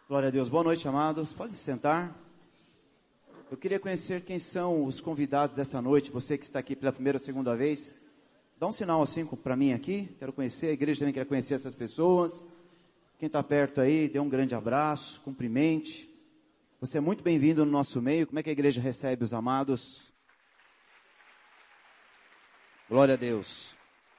Glória a Deus. Boa noite, amados. Pode se sentar. Eu queria conhecer quem são os convidados dessa noite. Você que está aqui pela primeira ou segunda vez, dá um sinal assim para mim aqui. Quero conhecer, a igreja também quer conhecer essas pessoas. Quem está perto aí, dê um grande abraço, cumprimente. Você é muito bem-vindo no nosso meio. Como é que a igreja recebe os amados? Glória a Deus.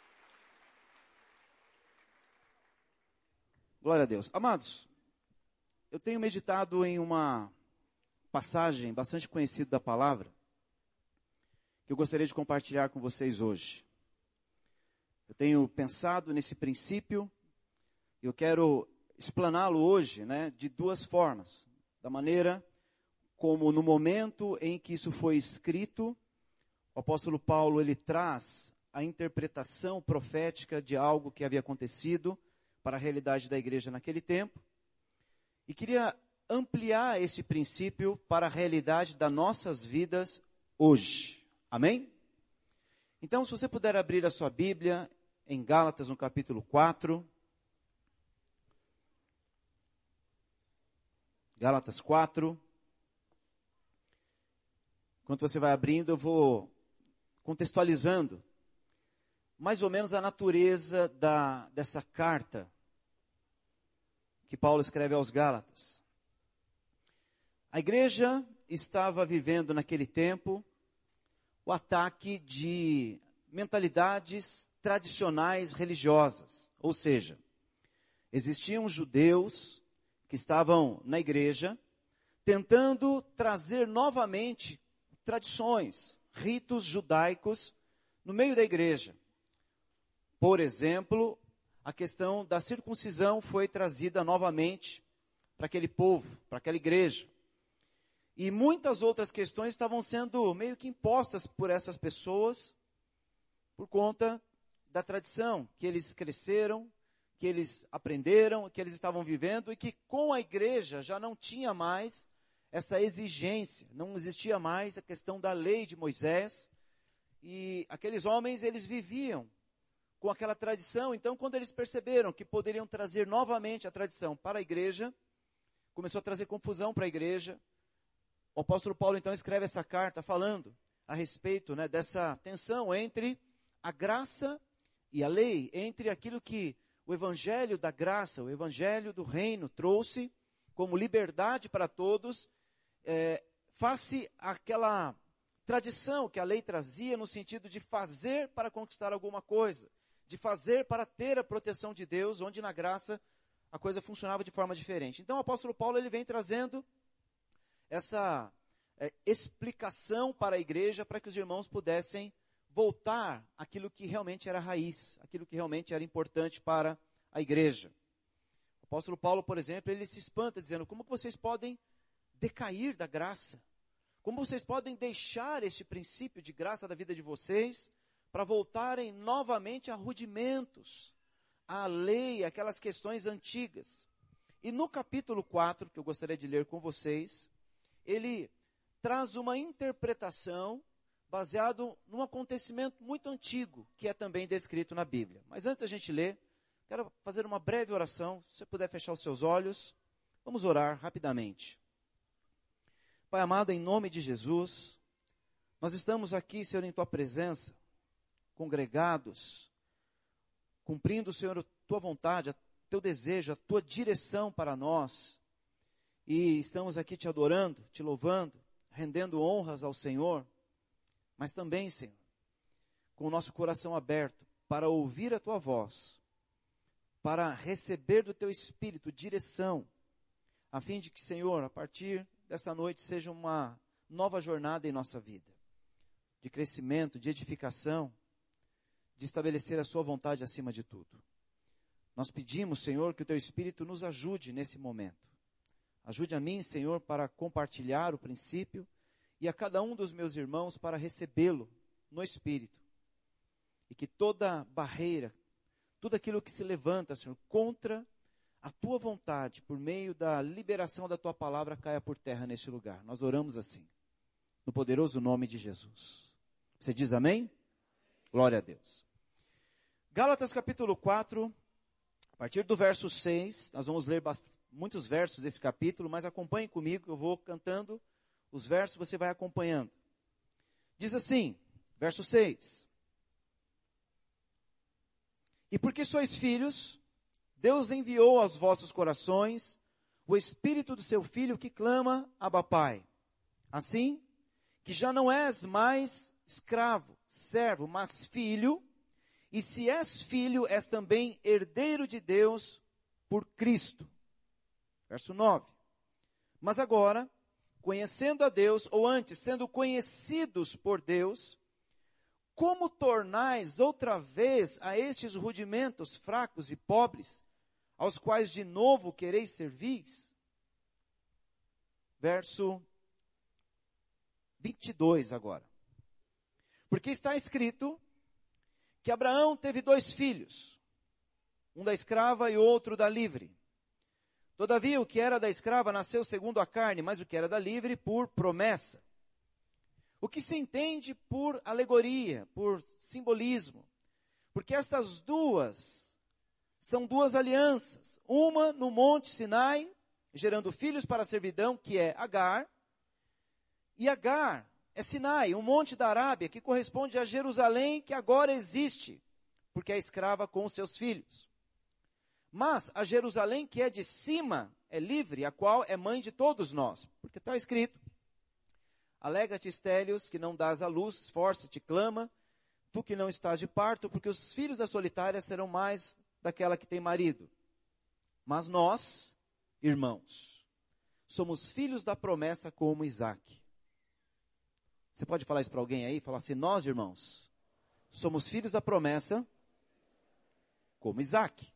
Glória a Deus. Amados, eu tenho meditado em uma passagem bastante conhecida da palavra, que eu gostaria de compartilhar com vocês hoje. Eu tenho pensado nesse princípio, e eu quero explaná-lo hoje, de duas formas. Da maneira como no momento em que isso foi escrito, o apóstolo Paulo ele traz a interpretação profética de algo que havia acontecido para a realidade da igreja naquele tempo. E queria ampliar esse princípio para a realidade das nossas vidas hoje. Amém? Então, se você puder abrir a sua Bíblia em Gálatas, no capítulo 4. Gálatas 4. Enquanto você vai abrindo, eu vou contextualizando mais ou menos a natureza dessa carta que Paulo escreve aos Gálatas. A igreja estava vivendo naquele tempo o ataque de mentalidades tradicionais religiosas. Ou seja, existiam judeus que estavam na igreja tentando trazer novamente tradições, ritos judaicos no meio da igreja. Por exemplo, a questão da circuncisão foi trazida novamente para aquele povo, para aquela igreja. E muitas outras questões estavam sendo meio que impostas por essas pessoas, por conta da tradição que eles cresceram, que eles aprenderam, que eles estavam vivendo, e que com a igreja já não tinha mais essa exigência, não existia mais a questão da lei de Moisés, e aqueles homens, eles viviam com aquela tradição. Então, quando eles perceberam que poderiam trazer novamente a tradição para a igreja, começou a trazer confusão para a igreja. O apóstolo Paulo, então, escreve essa carta falando a respeito dessa tensão entre a graça e a lei, entre aquilo que o evangelho da graça, o evangelho do reino trouxe como liberdade para todos, face àquela tradição que a lei trazia no sentido de fazer para conquistar alguma coisa, de fazer para ter a proteção de Deus, onde na graça a coisa funcionava de forma diferente. Então o apóstolo Paulo ele vem trazendo essa explicação para a igreja, para que os irmãos pudessem voltar àquilo que realmente era raiz, aquilo que realmente era importante para a igreja. O apóstolo Paulo, por exemplo, ele se espanta dizendo: como que vocês podem decair da graça? Como vocês podem deixar esse princípio de graça da vida de vocês para voltarem novamente a rudimentos, à lei, aquelas questões antigas? E no capítulo 4, que eu gostaria de ler com vocês, ele traz uma interpretação baseado num acontecimento muito antigo, que é também descrito na Bíblia. Mas antes da gente ler, quero fazer uma breve oração. Se você puder fechar os seus olhos, vamos orar rapidamente. Pai amado, em nome de Jesus, nós estamos aqui, Senhor, em Tua presença, congregados, cumprindo, Senhor, a Tua vontade, o Teu desejo, a Tua direção para nós. E estamos aqui Te adorando, Te louvando, rendendo honras ao Senhor, mas também, Senhor, com o nosso coração aberto para ouvir a Tua voz, para receber do Teu Espírito direção, a fim de que, Senhor, a partir dessa noite seja uma nova jornada em nossa vida, de crescimento, de edificação, de estabelecer a Sua vontade acima de tudo. Nós pedimos, Senhor, que o Teu Espírito nos ajude nesse momento. Ajude a mim, Senhor, para compartilhar o princípio e a cada um dos meus irmãos para recebê-lo no Espírito. E que toda barreira, tudo aquilo que se levanta, Senhor, contra a Tua vontade, por meio da liberação da Tua palavra, caia por terra neste lugar. Nós oramos assim, no poderoso nome de Jesus. Você diz amém? Glória a Deus. Gálatas capítulo 4, a partir do verso 6, nós vamos ler muitos versos desse capítulo, mas acompanhe comigo, eu vou cantando os versos, você vai acompanhando. Diz assim, verso 6. E porque sois filhos, Deus enviou aos vossos corações o Espírito do seu Filho que clama, Abba Pai. Assim, que já não és mais escravo, servo, mas filho, e se és filho, és também herdeiro de Deus por Cristo. Verso 9. Mas agora, conhecendo a Deus, ou antes, sendo conhecidos por Deus, como tornais outra vez a estes rudimentos fracos e pobres, aos quais de novo quereis servir? Verso 22 agora. Porque está escrito que Abraão teve 2 filhos, um da escrava e outro da livre. Todavia, o que era da escrava nasceu segundo a carne, mas o que era da livre por promessa. O que se entende por alegoria, por simbolismo. Porque estas duas são 2 alianças. Uma no monte Sinai, gerando filhos para a servidão, que é Agar. E Agar é Sinai, um monte da Arábia, que corresponde a Jerusalém, que agora existe, porque é escrava com os seus filhos. Mas a Jerusalém que é de cima é livre, a qual é mãe de todos nós. Porque está escrito, alegra-te, estéreos, que não dás à luz, esforça-te, clama, tu que não estás de parto, porque os filhos da solitária serão mais daquela que tem marido. Mas nós, irmãos, somos filhos da promessa como Isaque. Você pode falar isso para alguém aí? Falar assim, nós, irmãos, somos filhos da promessa como Isaque.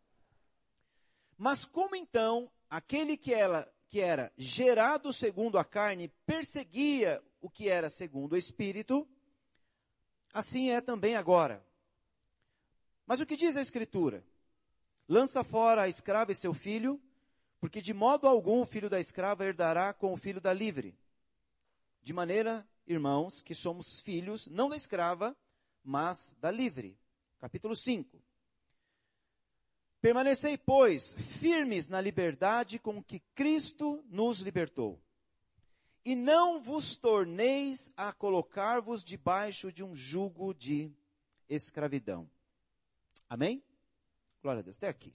Mas como então aquele que era gerado segundo a carne perseguia o que era segundo o Espírito, assim é também agora. Mas o que diz a Escritura? Lança fora a escrava e seu filho, porque de modo algum o filho da escrava herdará com o filho da livre. De maneira, irmãos, que somos filhos, não da escrava, mas da livre. Capítulo 5. Permanecei, pois, firmes na liberdade com que Cristo nos libertou. E não vos torneis a colocar-vos debaixo de um jugo de escravidão. Amém? Glória a Deus. Até aqui.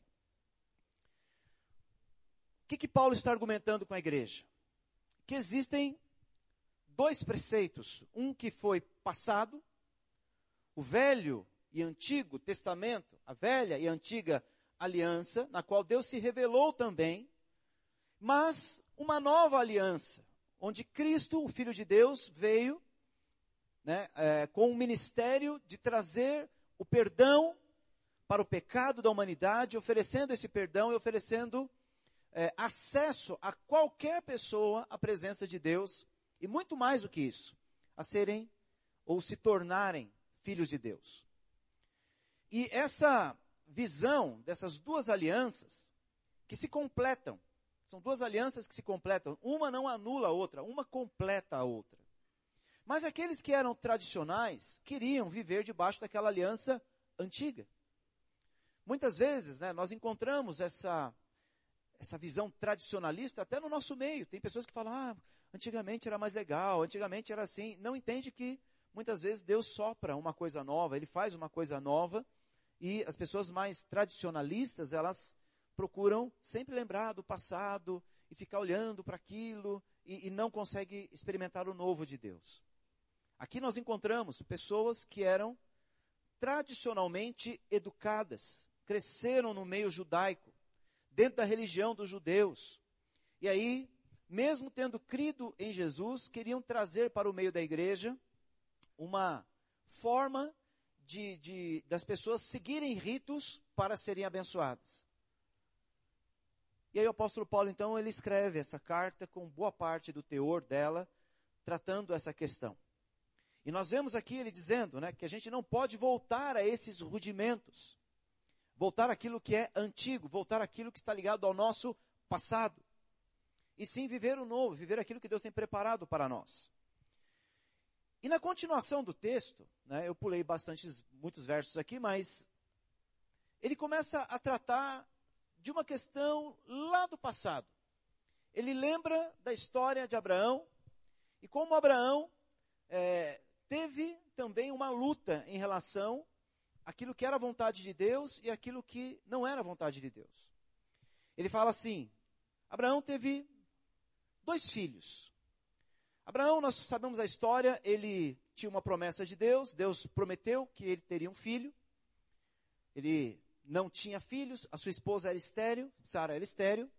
O que Paulo está argumentando com a igreja? Que existem 2 preceitos. Um que foi passado, o Velho e Antigo Testamento, a velha e antiga aliança, na qual Deus se revelou também, mas uma nova aliança, onde Cristo, o Filho de Deus, veio com o ministério de trazer o perdão para o pecado da humanidade, oferecendo esse perdão e oferecendo acesso a qualquer pessoa à presença de Deus, e muito mais do que isso, a serem ou se tornarem filhos de Deus. E essa visão dessas 2 alianças que se completam, são 2 alianças que se completam, uma não anula a outra, uma completa a outra. Mas aqueles que eram tradicionais queriam viver debaixo daquela aliança antiga. Muitas vezes, nós encontramos essa visão tradicionalista até no nosso meio. Tem pessoas que falam, antigamente era mais legal, antigamente era assim. Não entende que muitas vezes Deus sopra uma coisa nova, Ele faz uma coisa nova, e as pessoas mais tradicionalistas, elas procuram sempre lembrar do passado e ficar olhando para aquilo e não conseguem experimentar o novo de Deus. Aqui nós encontramos pessoas que eram tradicionalmente educadas, cresceram no meio judaico, dentro da religião dos judeus. E aí, mesmo tendo crido em Jesus, queriam trazer para o meio da igreja uma forma das pessoas seguirem ritos para serem abençoadas. E aí o apóstolo Paulo, então, ele escreve essa carta com boa parte do teor dela, tratando essa questão. E nós vemos aqui ele dizendo, que a gente não pode voltar a esses rudimentos, voltar àquilo que é antigo, voltar àquilo que está ligado ao nosso passado. E sim viver o novo, viver aquilo que Deus tem preparado para nós. E na continuação do texto, eu pulei muitos versos aqui, mas ele começa a tratar de uma questão lá do passado. Ele lembra da história de Abraão e como Abraão teve também uma luta em relação àquilo que era a vontade de Deus e aquilo que não era a vontade de Deus. Ele fala assim, Abraão teve 2 filhos. Abraão, nós sabemos a história, ele tinha uma promessa de Deus, Deus prometeu que ele teria um filho. Ele não tinha filhos, a sua esposa era estéril, Sara era estéril.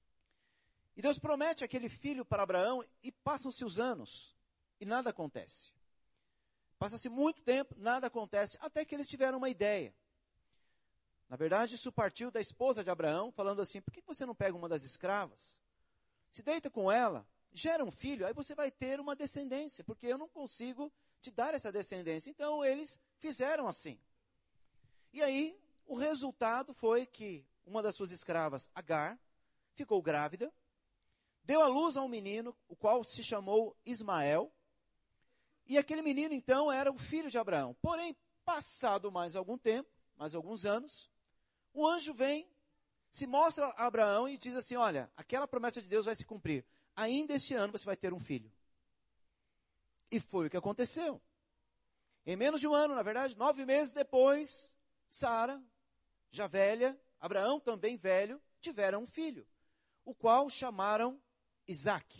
E Deus promete aquele filho para Abraão e passam-se os anos e nada acontece. Passa-se muito tempo, nada acontece, até que eles tiveram uma ideia. Na verdade, isso partiu da esposa de Abraão, falando assim, por que você não pega uma das escravas? Se deita com ela, gera um filho, aí você vai ter uma descendência, porque eu não consigo te dar essa descendência. Então, eles fizeram assim. E aí, o resultado foi que uma das suas escravas, Agar, ficou grávida, deu à luz a um menino, o qual se chamou Ismael, e aquele menino, então, era o filho de Abraão. Porém, passado mais algum tempo, mais alguns anos, um anjo vem, se mostra a Abraão e diz assim, olha, aquela promessa de Deus vai se cumprir. Ainda este ano você vai ter um filho. E foi o que aconteceu. Em menos de um ano, na verdade, 9 meses depois, Sara, já velha, Abraão também velho, tiveram um filho, o qual chamaram Isaque.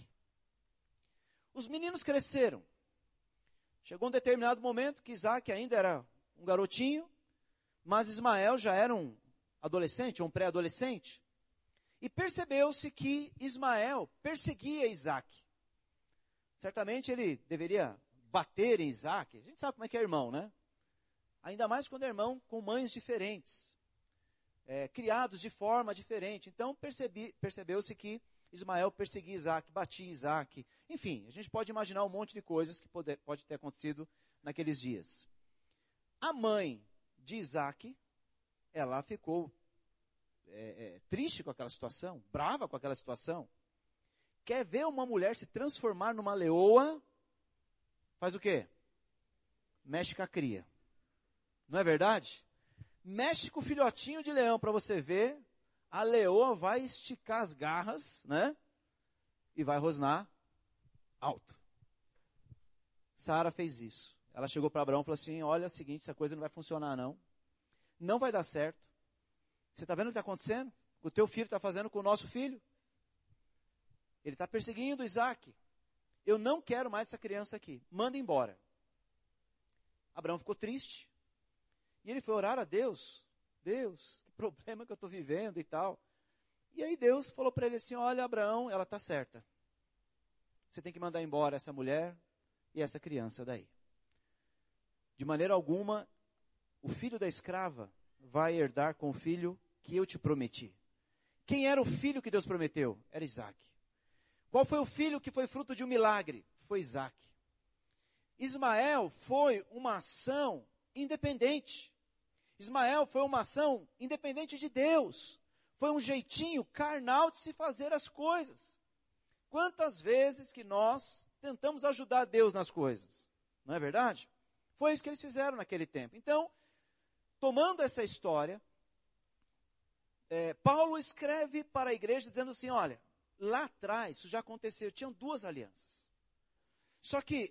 Os meninos cresceram. Chegou um determinado momento que Isaque ainda era um garotinho, mas Ismael já era um adolescente, um pré-adolescente. E percebeu-se que Ismael perseguia Isaque. Certamente ele deveria bater em Isaque. A gente sabe como é que é irmão, né? Ainda mais quando é irmão com mães diferentes. Criados de forma diferente. Então percebeu-se que Ismael perseguia Isaque, batia Isaque. Enfim, a gente pode imaginar um monte de coisas que pode ter acontecido naqueles dias. A mãe de Isaque, ela ficou triste com aquela situação, brava com aquela situação. Quer ver uma mulher se transformar numa leoa? Faz o quê? Mexe com a cria. Não é verdade? Mexe com o filhotinho de leão para você ver. A leoa vai esticar as garras, né? E vai rosnar alto. Sara fez isso. Ela chegou para Abraão e falou assim, olha, é o seguinte, essa coisa não vai funcionar não. Não vai dar certo. Você está vendo o que está acontecendo? O teu filho está fazendo com o nosso filho. Ele está perseguindo Isaque. Eu não quero mais essa criança aqui. Manda embora. Abraão ficou triste. E ele foi orar a Deus. Deus, que problema que eu estou vivendo e tal. E aí Deus falou para ele assim, olha Abraão, ela está certa. Você tem que mandar embora essa mulher e essa criança daí. De maneira alguma, o filho da escrava vai herdar com o filho que eu te prometi. Quem era o filho que Deus prometeu? Era Isaque. Qual foi o filho que foi fruto de um milagre? Foi Isaque. Ismael foi uma ação independente. Ismael foi uma ação independente de Deus. Foi um jeitinho carnal de se fazer as coisas. Quantas vezes que nós tentamos ajudar Deus nas coisas? Não é verdade? Foi isso que eles fizeram naquele tempo. Então, tomando essa história, Paulo escreve para a igreja dizendo assim, olha, lá atrás isso já aconteceu, tinham 2 alianças. Só que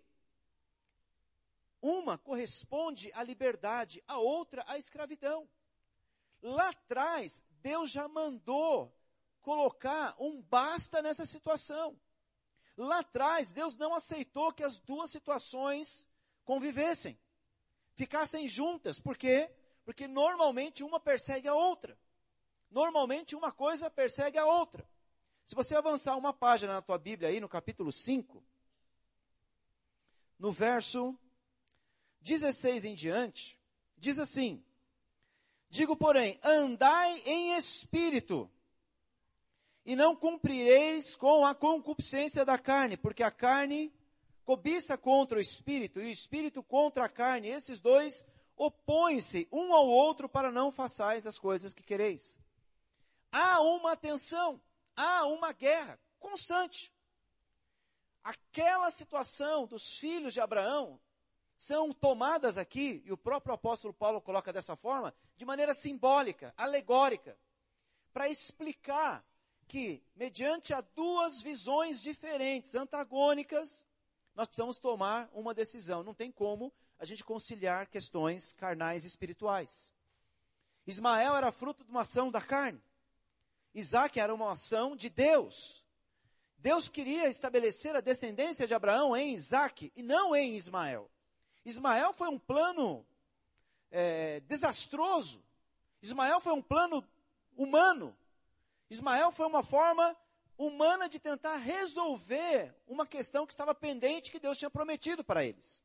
uma corresponde à liberdade, a outra à escravidão. Lá atrás, Deus já mandou colocar um basta nessa situação. Lá atrás, Deus não aceitou que as 2 situações convivessem, ficassem juntas. Por quê? Porque normalmente uma persegue a outra. Normalmente uma coisa persegue a outra. Se você avançar uma página na tua Bíblia aí, no capítulo 5, no verso 16 em diante, diz assim, digo, porém, andai em espírito, e não cumprireis com a concupiscência da carne, porque a carne cobiça contra o espírito, e o espírito contra a carne, esses 2 opõem-se um ao outro para não façais as coisas que quereis. Há uma tensão, há uma guerra constante. Aquela situação dos filhos de Abraão são tomadas aqui, e o próprio apóstolo Paulo coloca dessa forma, de maneira simbólica, alegórica, para explicar que, mediante a duas visões diferentes, antagônicas, nós precisamos tomar uma decisão. Não tem como a gente conciliar questões carnais e espirituais. Ismael era fruto de uma ação da carne. Isaac era uma ação de Deus. Deus queria estabelecer a descendência de Abraão em Isaac e não em Ismael. Ismael foi um plano desastroso. Ismael foi um plano humano. Ismael foi uma forma humana de tentar resolver uma questão que estava pendente, que Deus tinha prometido para eles.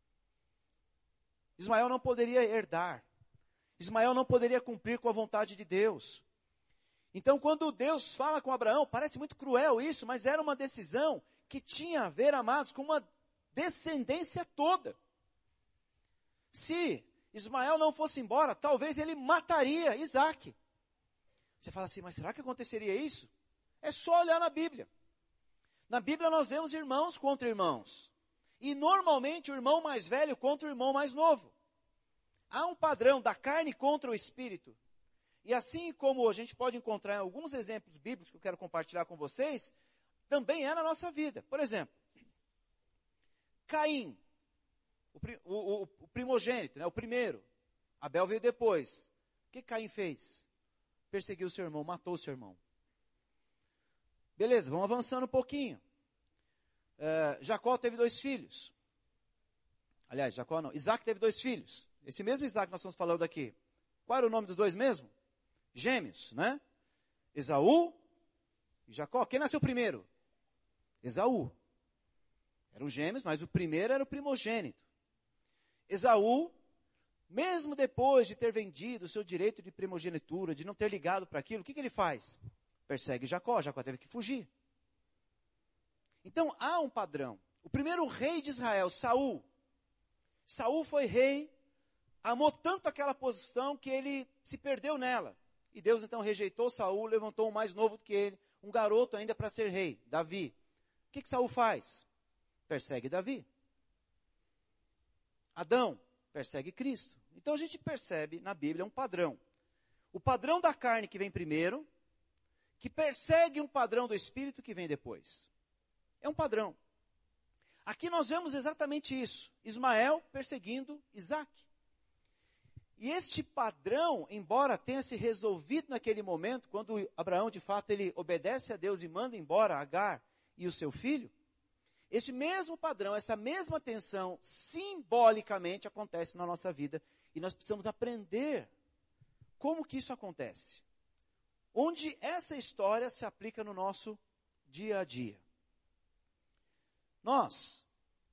Ismael não poderia herdar. Ismael não poderia cumprir com a vontade de Deus. Então, quando Deus fala com Abraão, parece muito cruel isso, mas era uma decisão que tinha a ver, amados, com uma descendência toda. Se Ismael não fosse embora, talvez ele mataria Isaac. Você fala assim, mas será que aconteceria isso? É só olhar na Bíblia. Na Bíblia nós vemos irmãos contra irmãos. E normalmente o irmão mais velho contra o irmão mais novo. Há um padrão da carne contra o espírito. E assim como a gente pode encontrar alguns exemplos bíblicos que eu quero compartilhar com vocês, também é na nossa vida. Por exemplo, Caim, o primogênito, né, o primeiro. Abel veio depois. O que Caim fez? Perseguiu seu irmão, matou seu irmão. Beleza, vamos avançando um pouquinho. Jacó teve 2 filhos. Aliás, Jacó não. Isaac teve 2 filhos. Esse mesmo Isaac que nós estamos falando aqui. Qual era o nome dos 2 mesmo? Gêmeos, né? Esaú e Jacó. Quem nasceu primeiro? Esaú. Eram gêmeos, mas o primeiro era o primogênito. Esaú, mesmo depois de ter vendido o seu direito de primogenitura, de não ter ligado para aquilo, o que ele faz? Persegue Jacó. Jacó teve que fugir. Então, há um padrão. O primeiro rei de Israel, Saul. Saul foi rei, amou tanto aquela posição que ele se perdeu nela. E Deus então rejeitou Saul, levantou um mais novo do que ele, um garoto ainda para ser rei, Davi. O que Saul faz? Persegue Davi. Adão persegue Cristo. Então a gente percebe na Bíblia um padrão. O padrão da carne que vem primeiro, que persegue um padrão do espírito que vem depois. É um padrão. Aqui nós vemos exatamente isso. Ismael perseguindo Isaac. E este padrão, embora tenha se resolvido naquele momento, quando Abraão de fato ele obedece a Deus e manda embora Agar e o seu filho, esse mesmo padrão, essa mesma tensão, simbolicamente acontece na nossa vida. E nós precisamos aprender como que isso acontece. Onde essa história se aplica no nosso dia a dia. Nós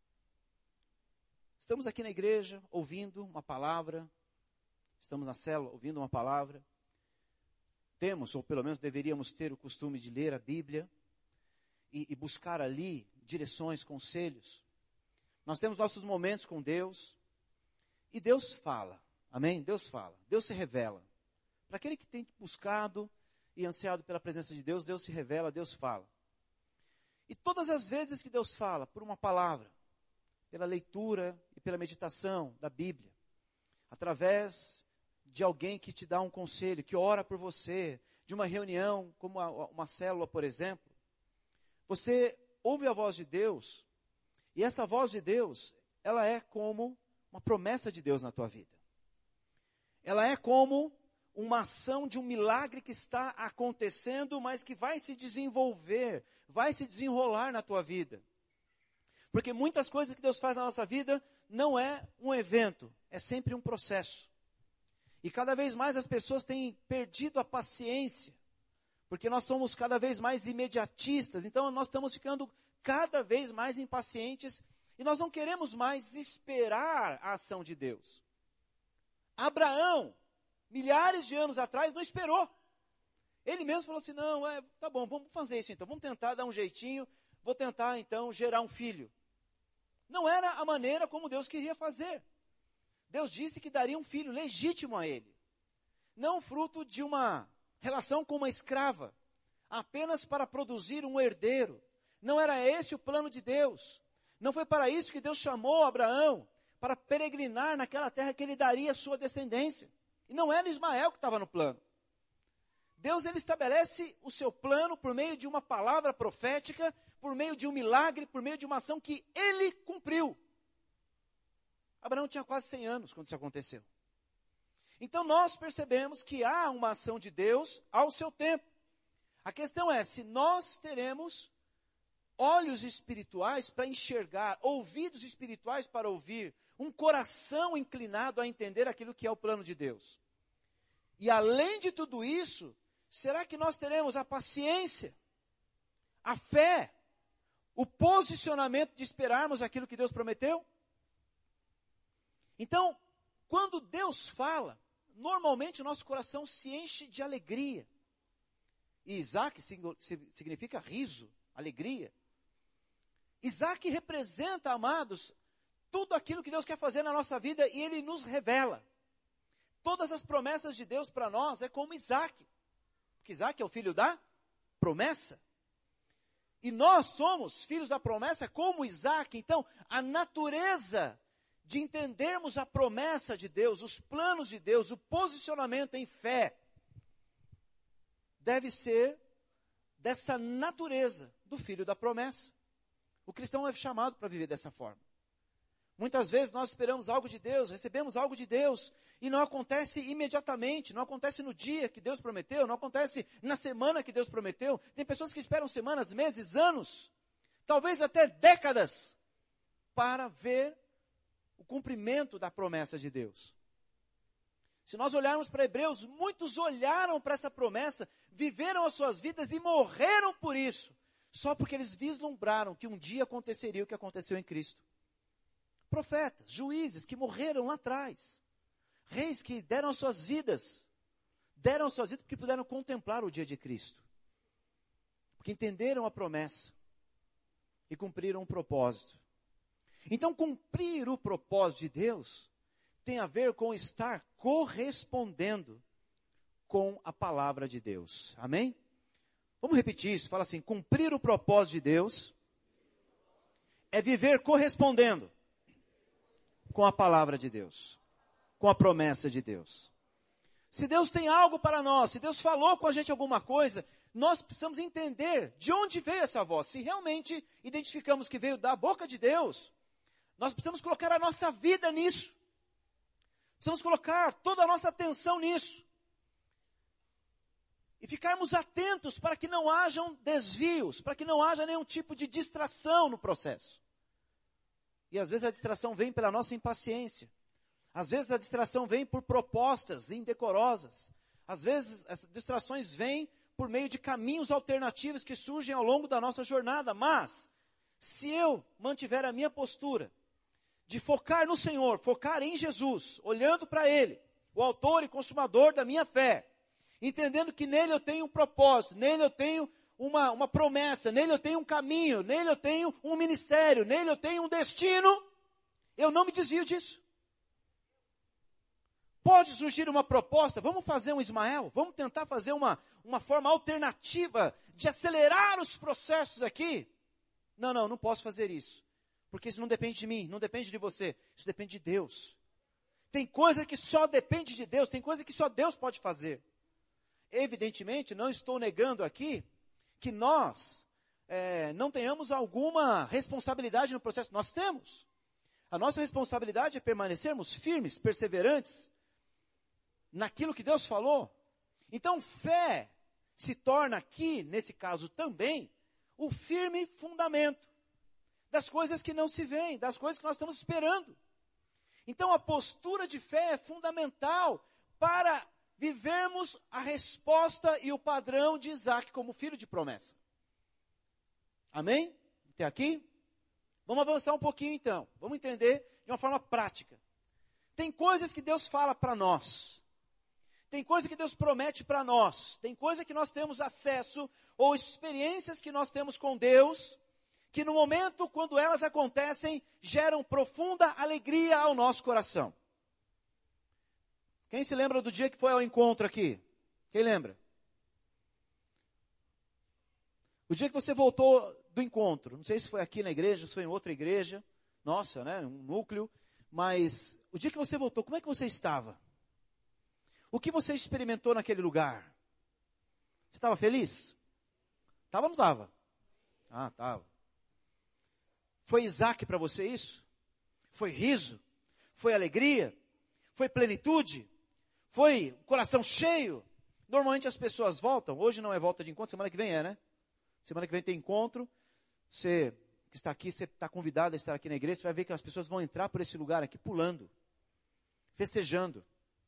estamos aqui na igreja ouvindo uma palavra, estamos na célula ouvindo uma palavra, temos, ou pelo menos deveríamos ter o costume de ler a Bíblia e buscar ali direções, conselhos. Nós temos nossos momentos com Deus e Deus fala, amém? Deus fala, Deus se revela. Para aquele que tem buscado e ansiado pela presença de Deus, Deus se revela, Deus fala. E todas as vezes que Deus fala por uma palavra, pela leitura e pela meditação da Bíblia, através de alguém que te dá um conselho, que ora por você, de uma reunião, como uma célula, por exemplo, você ouve a voz de Deus, e essa voz de Deus, ela é como uma promessa de Deus na tua vida. Ela é como uma ação de um milagre que está acontecendo, mas que vai se desenvolver, vai se desenrolar na tua vida. Porque muitas coisas que Deus faz na nossa vida não é um evento, é sempre um processo. E cada vez mais as pessoas têm perdido a paciência, porque nós somos cada vez mais imediatistas, então nós estamos ficando cada vez mais impacientes e nós não queremos mais esperar a ação de Deus. Abraão, milhares de anos atrás, não esperou. Ele mesmo falou assim, não, tá bom, vamos fazer isso então, vamos tentar dar um jeitinho, vou tentar então gerar um filho. Não era a maneira como Deus queria fazer. Deus disse que daria um filho legítimo a ele. Não fruto de uma relação com uma escrava, apenas para produzir um herdeiro. Não era esse o plano de Deus. Não foi para isso que Deus chamou Abraão, para peregrinar naquela terra que ele daria a sua descendência. E não era Ismael que estava no plano. Deus ele estabelece o seu plano por meio de uma palavra profética, por meio de um milagre, por meio de uma ação que ele cumpriu. Abraão tinha quase 100 anos quando isso aconteceu. Então nós percebemos que há uma ação de Deus ao seu tempo. A questão é se nós teremos olhos espirituais para enxergar, ouvidos espirituais para ouvir, um coração inclinado a entender aquilo que é o plano de Deus. E além de tudo isso, será que nós teremos a paciência, a fé, o posicionamento de esperarmos aquilo que Deus prometeu? Então, quando Deus fala, normalmente o nosso coração se enche de alegria. E Isaac significa riso, alegria. Isaac representa, amados, tudo aquilo que Deus quer fazer na nossa vida e Ele nos revela. Todas as promessas de Deus para nós é como Isaac. Porque Isaac é o filho da promessa. E nós somos filhos da promessa como Isaac. Então, a natureza de entendermos a promessa de Deus, os planos de Deus, o posicionamento em fé, deve ser dessa natureza do filho da promessa. O cristão é chamado para viver dessa forma. Muitas vezes nós esperamos algo de Deus, recebemos algo de Deus, e não acontece imediatamente, não acontece no dia que Deus prometeu, não acontece na semana que Deus prometeu. Tem pessoas que esperam semanas, meses, anos, talvez até décadas, para ver o cumprimento da promessa de Deus. Se nós olharmos para Hebreus, muitos olharam para essa promessa, viveram as suas vidas e morreram por isso, só porque eles vislumbraram que um dia aconteceria o que aconteceu em Cristo. Profetas, juízes que morreram lá atrás, reis que deram as suas vidas porque puderam contemplar o dia de Cristo, porque entenderam a promessa e cumpriram o propósito. Então, cumprir o propósito de Deus tem a ver com estar correspondendo com a palavra de Deus. Amém? Vamos repetir isso. Fala assim: cumprir o propósito de Deus é viver correspondendo com a palavra de Deus, com a promessa de Deus. Se Deus tem algo para nós, se Deus falou com a gente alguma coisa, nós precisamos entender de onde veio essa voz. Se realmente identificamos que veio da boca de Deus, nós precisamos colocar a nossa vida nisso. Precisamos colocar toda a nossa atenção nisso. E ficarmos atentos para que não hajam desvios, para que não haja nenhum tipo de distração no processo. E às vezes a distração vem pela nossa impaciência. Às vezes a distração vem por propostas indecorosas. Às vezes as distrações vêm por meio de caminhos alternativos que surgem ao longo da nossa jornada. Mas, se eu mantiver a minha postura de focar no Senhor, focar em Jesus, olhando para Ele, o autor e consumador da minha fé, entendendo que nele eu tenho um propósito, nele eu tenho uma promessa, nele eu tenho um caminho, nele eu tenho um ministério, nele eu tenho um destino, eu não me desvio disso. Pode surgir uma proposta, vamos fazer um Ismael, vamos tentar fazer uma forma alternativa de acelerar os processos aqui. Não posso fazer isso, porque isso não depende de mim, não depende de você, isso depende de Deus. Tem coisa que só depende de Deus, tem coisa que só Deus pode fazer. Evidentemente, não estou negando aqui que nós não tenhamos alguma responsabilidade no processo. Nós temos. A nossa responsabilidade é permanecermos firmes, perseverantes naquilo que Deus falou. Então, fé se torna aqui, nesse caso também, o firme fundamento das coisas que não se veem, das coisas que nós estamos esperando. Então, a postura de fé é fundamental para vivermos a resposta e o padrão de Isaac como filho de promessa. Amém? Até aqui? Vamos avançar um pouquinho então. Vamos entender de uma forma prática. Tem coisas que Deus fala para nós. Tem coisa que Deus promete para nós. Tem coisa que nós temos acesso ou experiências que nós temos com Deus, que no momento quando elas acontecem, geram profunda alegria ao nosso coração. Quem se lembra do dia que foi ao encontro aqui? Quem lembra? O dia que você voltou do encontro. Não sei se foi aqui na igreja, se foi em outra igreja. Nossa, né? Um núcleo. Mas o dia que você voltou, como é que você estava? O que você experimentou naquele lugar? Você estava feliz? Estava ou não estava? Ah, estava. Foi Isaac para você isso? Foi riso? Foi alegria? Foi plenitude? Foi coração cheio? Normalmente as pessoas voltam, hoje não é volta de encontro, semana que vem é, né? Semana que vem tem encontro, você que está aqui, você está convidado a estar aqui na igreja, você vai ver que as pessoas vão entrar por esse lugar aqui pulando, festejando,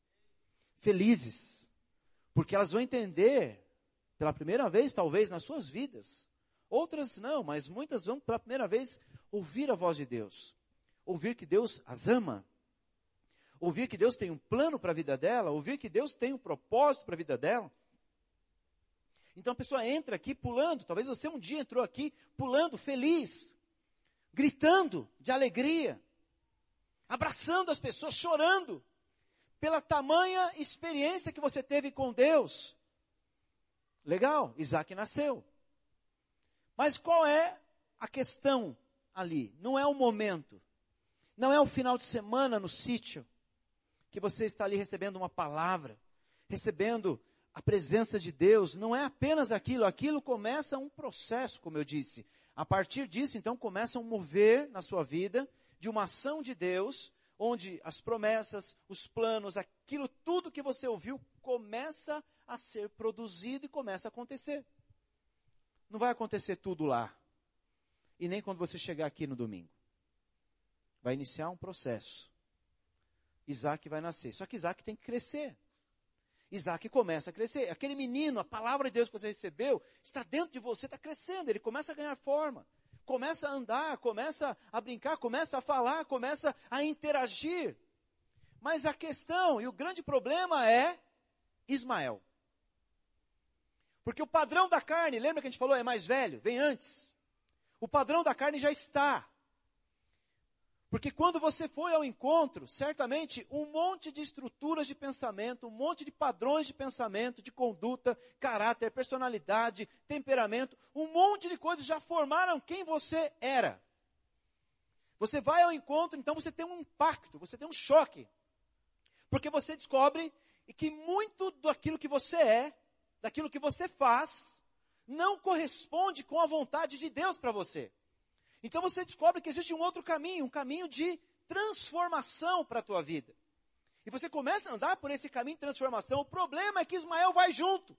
felizes, porque elas vão entender, pela primeira vez talvez nas suas vidas, outras não, mas muitas vão pela primeira vez ouvir a voz de Deus, ouvir que Deus as ama, ouvir que Deus tem um plano para a vida dela, ouvir que Deus tem um propósito para a vida dela. Então a pessoa entra aqui pulando, talvez você um dia entrou aqui pulando, feliz, gritando de alegria, abraçando as pessoas, chorando, pela tamanha experiência que você teve com Deus. Legal, Isaac nasceu. Mas qual é a questão ali? Não é o momento, não é o final de semana no sítio, que você está ali recebendo uma palavra, recebendo a presença de Deus, não é apenas aquilo começa um processo, como eu disse. A partir disso, então, começa um mover na sua vida de uma ação de Deus, onde as promessas, os planos, aquilo tudo que você ouviu, começa a ser produzido e começa a acontecer. Não vai acontecer tudo lá, e nem quando você chegar aqui no domingo. Vai iniciar um processo. Isaac vai nascer. Só que Isaac tem que crescer. Isaac começa a crescer. Aquele menino, a palavra de Deus que você recebeu, está dentro de você, está crescendo. Ele começa a ganhar forma. Começa a andar, começa a brincar, começa a falar, começa a interagir. Mas a questão e o grande problema é Ismael. Porque o padrão da carne, lembra que a gente falou, é mais velho, vem antes. O padrão da carne já está. Porque quando você foi ao encontro, certamente um monte de estruturas de pensamento, um monte de padrões de pensamento, de conduta, caráter, personalidade, temperamento, um monte de coisas já formaram quem você era. Você vai ao encontro, então você tem um impacto, você tem um choque. Porque você descobre que muito daquilo que você é, daquilo que você faz, não corresponde com a vontade de Deus para você. Então você descobre que existe um outro caminho, um caminho de transformação para a tua vida. E você começa a andar por esse caminho de transformação. O problema é que Ismael vai junto.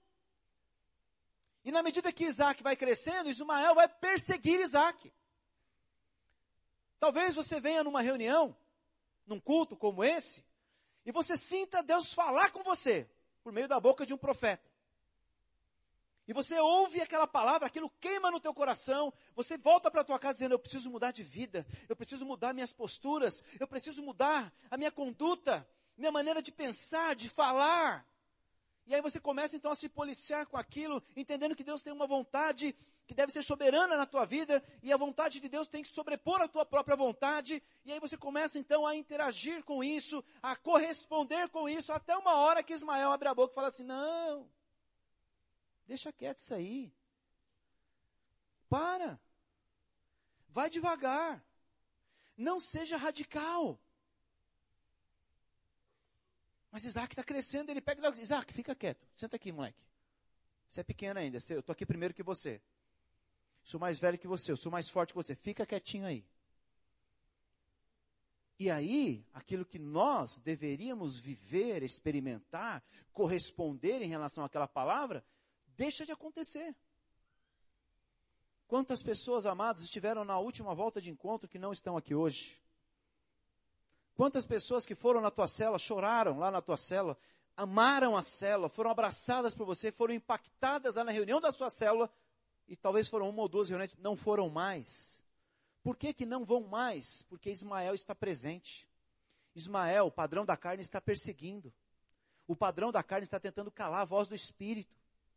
E na medida que Isaac vai crescendo, Ismael vai perseguir Isaac. Talvez você venha numa reunião, num culto como esse, e você sinta Deus falar com você, por meio da boca de um profeta. E você ouve aquela palavra, aquilo queima no teu coração, você volta para a tua casa dizendo, eu preciso mudar de vida, eu preciso mudar minhas posturas, eu preciso mudar a minha conduta, minha maneira de pensar, de falar. E aí você começa então a se policiar com aquilo, entendendo que Deus tem uma vontade que deve ser soberana na tua vida, e a vontade de Deus tem que sobrepor a tua própria vontade, e aí você começa então a interagir com isso, a corresponder com isso, até uma hora que Ismael abre a boca e fala assim, não, deixa quieto isso aí. Para. Vai devagar. Não seja radical. Mas Isaac está crescendo, ele pega e diz, Isaac, fica quieto. Senta aqui, moleque. Você é pequeno ainda, eu estou aqui primeiro que você. Sou mais velho que você, eu sou mais forte que você. Fica quietinho aí. E aí, aquilo que nós deveríamos viver, experimentar, corresponder em relação àquela palavra, deixa de acontecer. Quantas pessoas, amadas, estiveram na última volta de encontro que não estão aqui hoje? Quantas pessoas que foram na tua célula, choraram lá na tua célula, amaram a célula, foram abraçadas por você, foram impactadas lá na reunião da sua célula, e talvez foram uma ou duas reuniões, não foram mais. Por que que não vão mais? Porque Ismael está presente. Ismael, o padrão da carne, está perseguindo. O padrão da carne está tentando calar a voz do Espírito.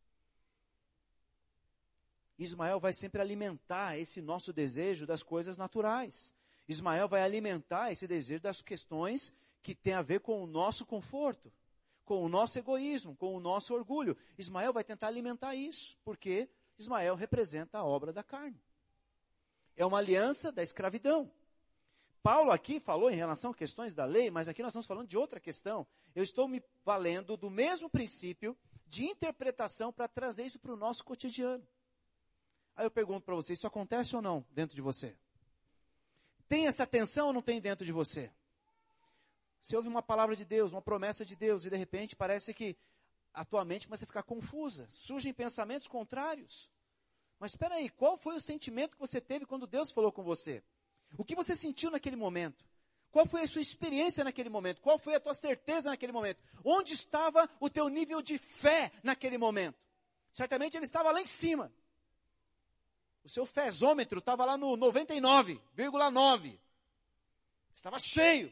Ismael vai sempre alimentar esse nosso desejo das coisas naturais. Ismael vai alimentar esse desejo das questões que tem a ver com o nosso conforto, com o nosso egoísmo, com o nosso orgulho. Ismael vai tentar alimentar isso, porque Ismael representa a obra da carne. É uma aliança da escravidão. Paulo aqui falou em relação a questões da lei, mas aqui nós estamos falando de outra questão. Eu estou me valendo do mesmo princípio de interpretação para trazer isso para o nosso cotidiano. Aí eu pergunto para você, isso acontece ou não dentro de você? Tem essa tensão ou não tem dentro de você? Você ouve uma palavra de Deus, uma promessa de Deus, e de repente parece que a tua mente começa a ficar confusa, surgem pensamentos contrários. Mas espera aí, qual foi o sentimento que você teve quando Deus falou com você? O que você sentiu naquele momento? Qual foi a sua experiência naquele momento? Qual foi a tua certeza naquele momento? Onde estava o teu nível de fé naquele momento? Certamente ele estava lá em cima. O seu fezômetro estava lá no 99,9. Estava cheio.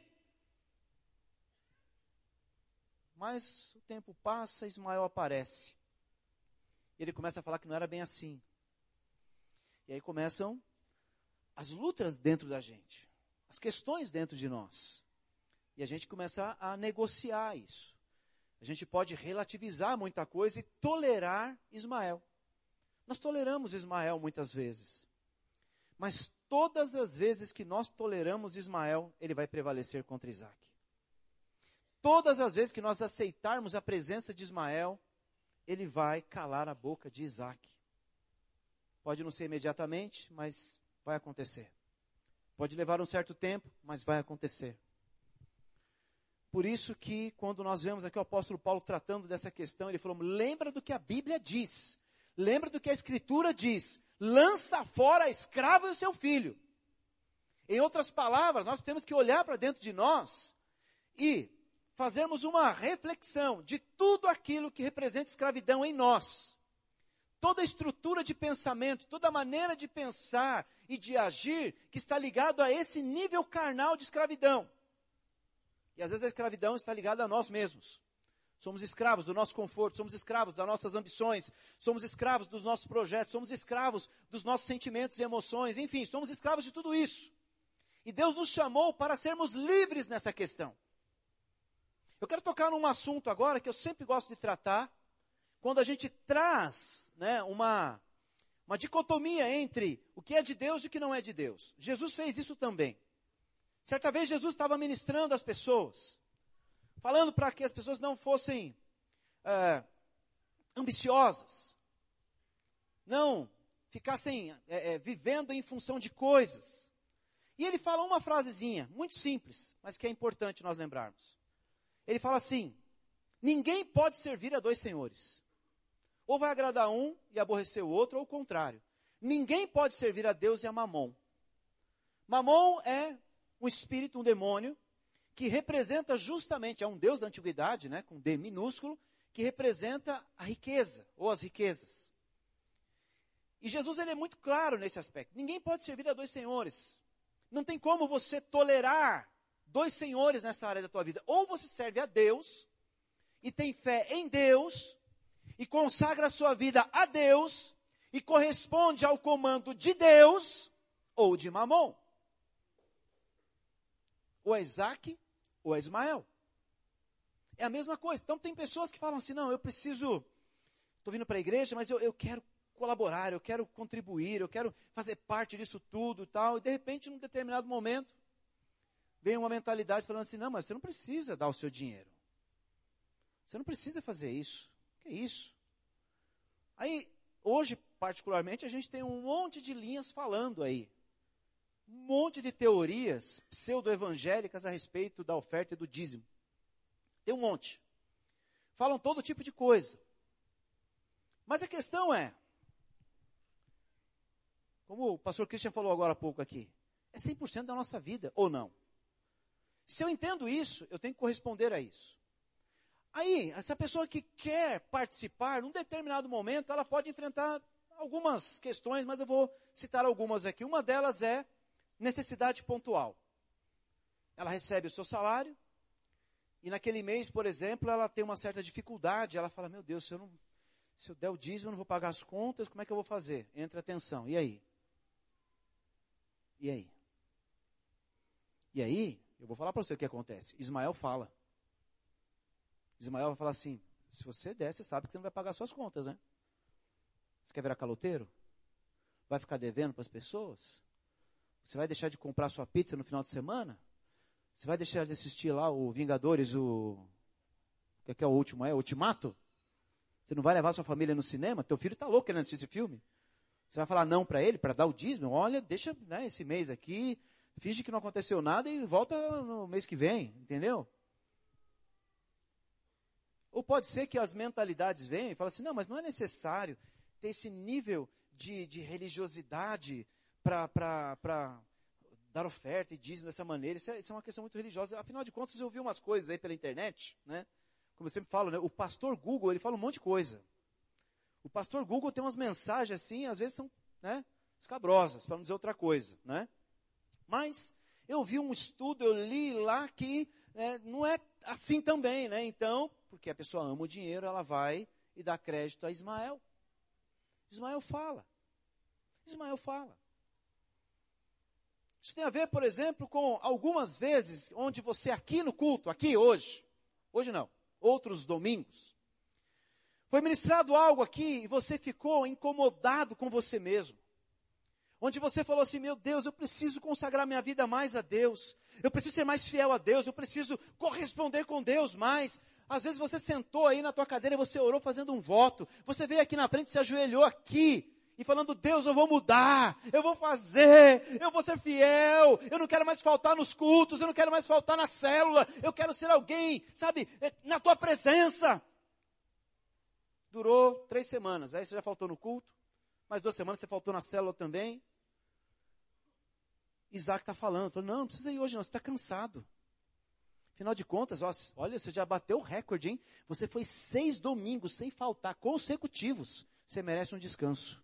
Mas o tempo passa, Ismael aparece. Ele começa a falar que não era bem assim. E aí começam as lutas dentro da gente. As questões dentro de nós. E a gente começa a negociar isso. A gente pode relativizar muita coisa e tolerar Ismael. Nós toleramos Ismael muitas vezes. Mas todas as vezes que nós toleramos Ismael, ele vai prevalecer contra Isaac. Todas as vezes que nós aceitarmos a presença de Ismael, ele vai calar a boca de Isaac. Pode não ser imediatamente, mas vai acontecer. Pode levar um certo tempo, mas vai acontecer. Por isso que quando nós vemos aqui o apóstolo Paulo tratando dessa questão, ele falou, lembra do que a Bíblia diz. Lembra do que a Escritura diz. Lança fora a escrava e o seu filho. Em outras palavras, nós temos que olhar para dentro de nós e fazermos uma reflexão de tudo aquilo que representa escravidão em nós. Toda a estrutura de pensamento, toda a maneira de pensar e de agir que está ligado a esse nível carnal de escravidão. E às vezes a escravidão está ligada a nós mesmos. Somos escravos do nosso conforto, somos escravos das nossas ambições, somos escravos dos nossos projetos, somos escravos dos nossos sentimentos e emoções, enfim, somos escravos de tudo isso. E Deus nos chamou para sermos livres nessa questão. Eu quero tocar num assunto agora que eu sempre gosto de tratar, quando a gente traz, uma dicotomia entre o que é de Deus e o que não é de Deus. Jesus fez isso também. Certa vez Jesus estava ministrando às pessoas, falando para que as pessoas não fossem ambiciosas, não ficassem vivendo em função de coisas. E ele fala uma frasezinha, muito simples, mas que é importante nós lembrarmos. Ele fala assim, ninguém pode servir a dois senhores. Ou vai agradar um e aborrecer o outro, ou o contrário. Ninguém pode servir a Deus e a Mamon. Mamon é um espírito, um demônio, que representa justamente, é um deus da antiguidade, com D minúsculo, que representa a riqueza, ou as riquezas. E Jesus ele é muito claro nesse aspecto. Ninguém pode servir a dois senhores. Não tem como você tolerar dois senhores nessa área da tua vida. Ou você serve a Deus, e tem fé em Deus, e consagra a sua vida a Deus, e corresponde ao comando de Deus, ou de Mamon. Ou é Isaac, ou é Ismael. É a mesma coisa. Então tem pessoas que falam assim, não, eu preciso, estou vindo para a igreja, mas eu quero colaborar, eu quero contribuir, eu quero fazer parte disso tudo e tal. E de repente, num determinado momento, vem uma mentalidade falando assim, não, mas você não precisa dar o seu dinheiro. Você não precisa fazer isso. Que isso? Aí, hoje, particularmente, a gente tem um monte de linhas falando aí. Um monte de teorias pseudo-evangélicas a respeito da oferta e do dízimo. Tem um monte. Falam todo tipo de coisa. Mas a questão é, como o pastor Christian falou agora há pouco aqui, é 100% da nossa vida, ou não? Se eu entendo isso, eu tenho que corresponder a isso. Aí, essa pessoa que quer participar, num determinado momento, ela pode enfrentar algumas questões, mas eu vou citar algumas aqui. Uma delas é necessidade pontual. Ela recebe o seu salário, e naquele mês, por exemplo, ela tem uma certa dificuldade, ela fala, meu Deus, se eu der o dízimo, eu não vou pagar as contas, como é que eu vou fazer? Entra a tensão, e aí? E aí? E aí, eu vou falar para você o que acontece. Ismael fala. Ismael vai falar assim, se você der, você sabe que você não vai pagar suas contas, né? Você quer virar caloteiro? Vai ficar devendo para as pessoas? Você vai deixar de comprar sua pizza no final de semana? Você vai deixar de assistir lá o Vingadores, o que é o último? Ultimato? Você não vai levar sua família no cinema? Teu filho está louco querendo assistir esse filme. Você vai falar não para ele, para dar o dízimo? Olha, deixa, né, esse mês aqui, finge que não aconteceu nada e volta no mês que vem, entendeu? Ou pode ser que as mentalidades venham e falem assim, não, mas não é necessário ter esse nível de religiosidade para dar oferta e dízimo dessa maneira. Isso é uma questão muito religiosa. Afinal de contas, eu ouvi umas coisas aí pela internet, né? Como eu sempre falo, né? O pastor Google, ele fala um monte de coisa. O pastor Google tem umas mensagens assim, às vezes são, né, escabrosas, para não dizer outra coisa, né? Mas eu vi um estudo, eu li lá que não é assim também, né? Então, porque a pessoa ama o dinheiro, ela vai e dá crédito a Ismael. Ismael fala. Isso tem a ver, por exemplo, com algumas vezes onde você aqui no culto, aqui hoje não, outros domingos, foi ministrado algo aqui e você ficou incomodado com você mesmo. Onde você falou assim, meu Deus, eu preciso consagrar minha vida mais a Deus. Eu preciso ser mais fiel a Deus. Eu preciso corresponder com Deus mais. Às vezes você sentou aí na tua cadeira e você orou fazendo um voto. Você veio aqui na frente, se ajoelhou aqui e falando, Deus, eu vou mudar. Eu vou fazer. Eu vou ser fiel. Eu não quero mais faltar nos cultos. Eu não quero mais faltar na célula. Eu quero ser alguém, sabe, na tua presença. Durou 3 semanas. Aí você já faltou no culto. Mais 2 semanas você faltou na célula também. Isaac está falando. Não precisa ir hoje não, você está cansado. Afinal de contas, olha, você já bateu o recorde, hein? Você foi 6 domingos sem faltar, consecutivos. Você merece um descanso.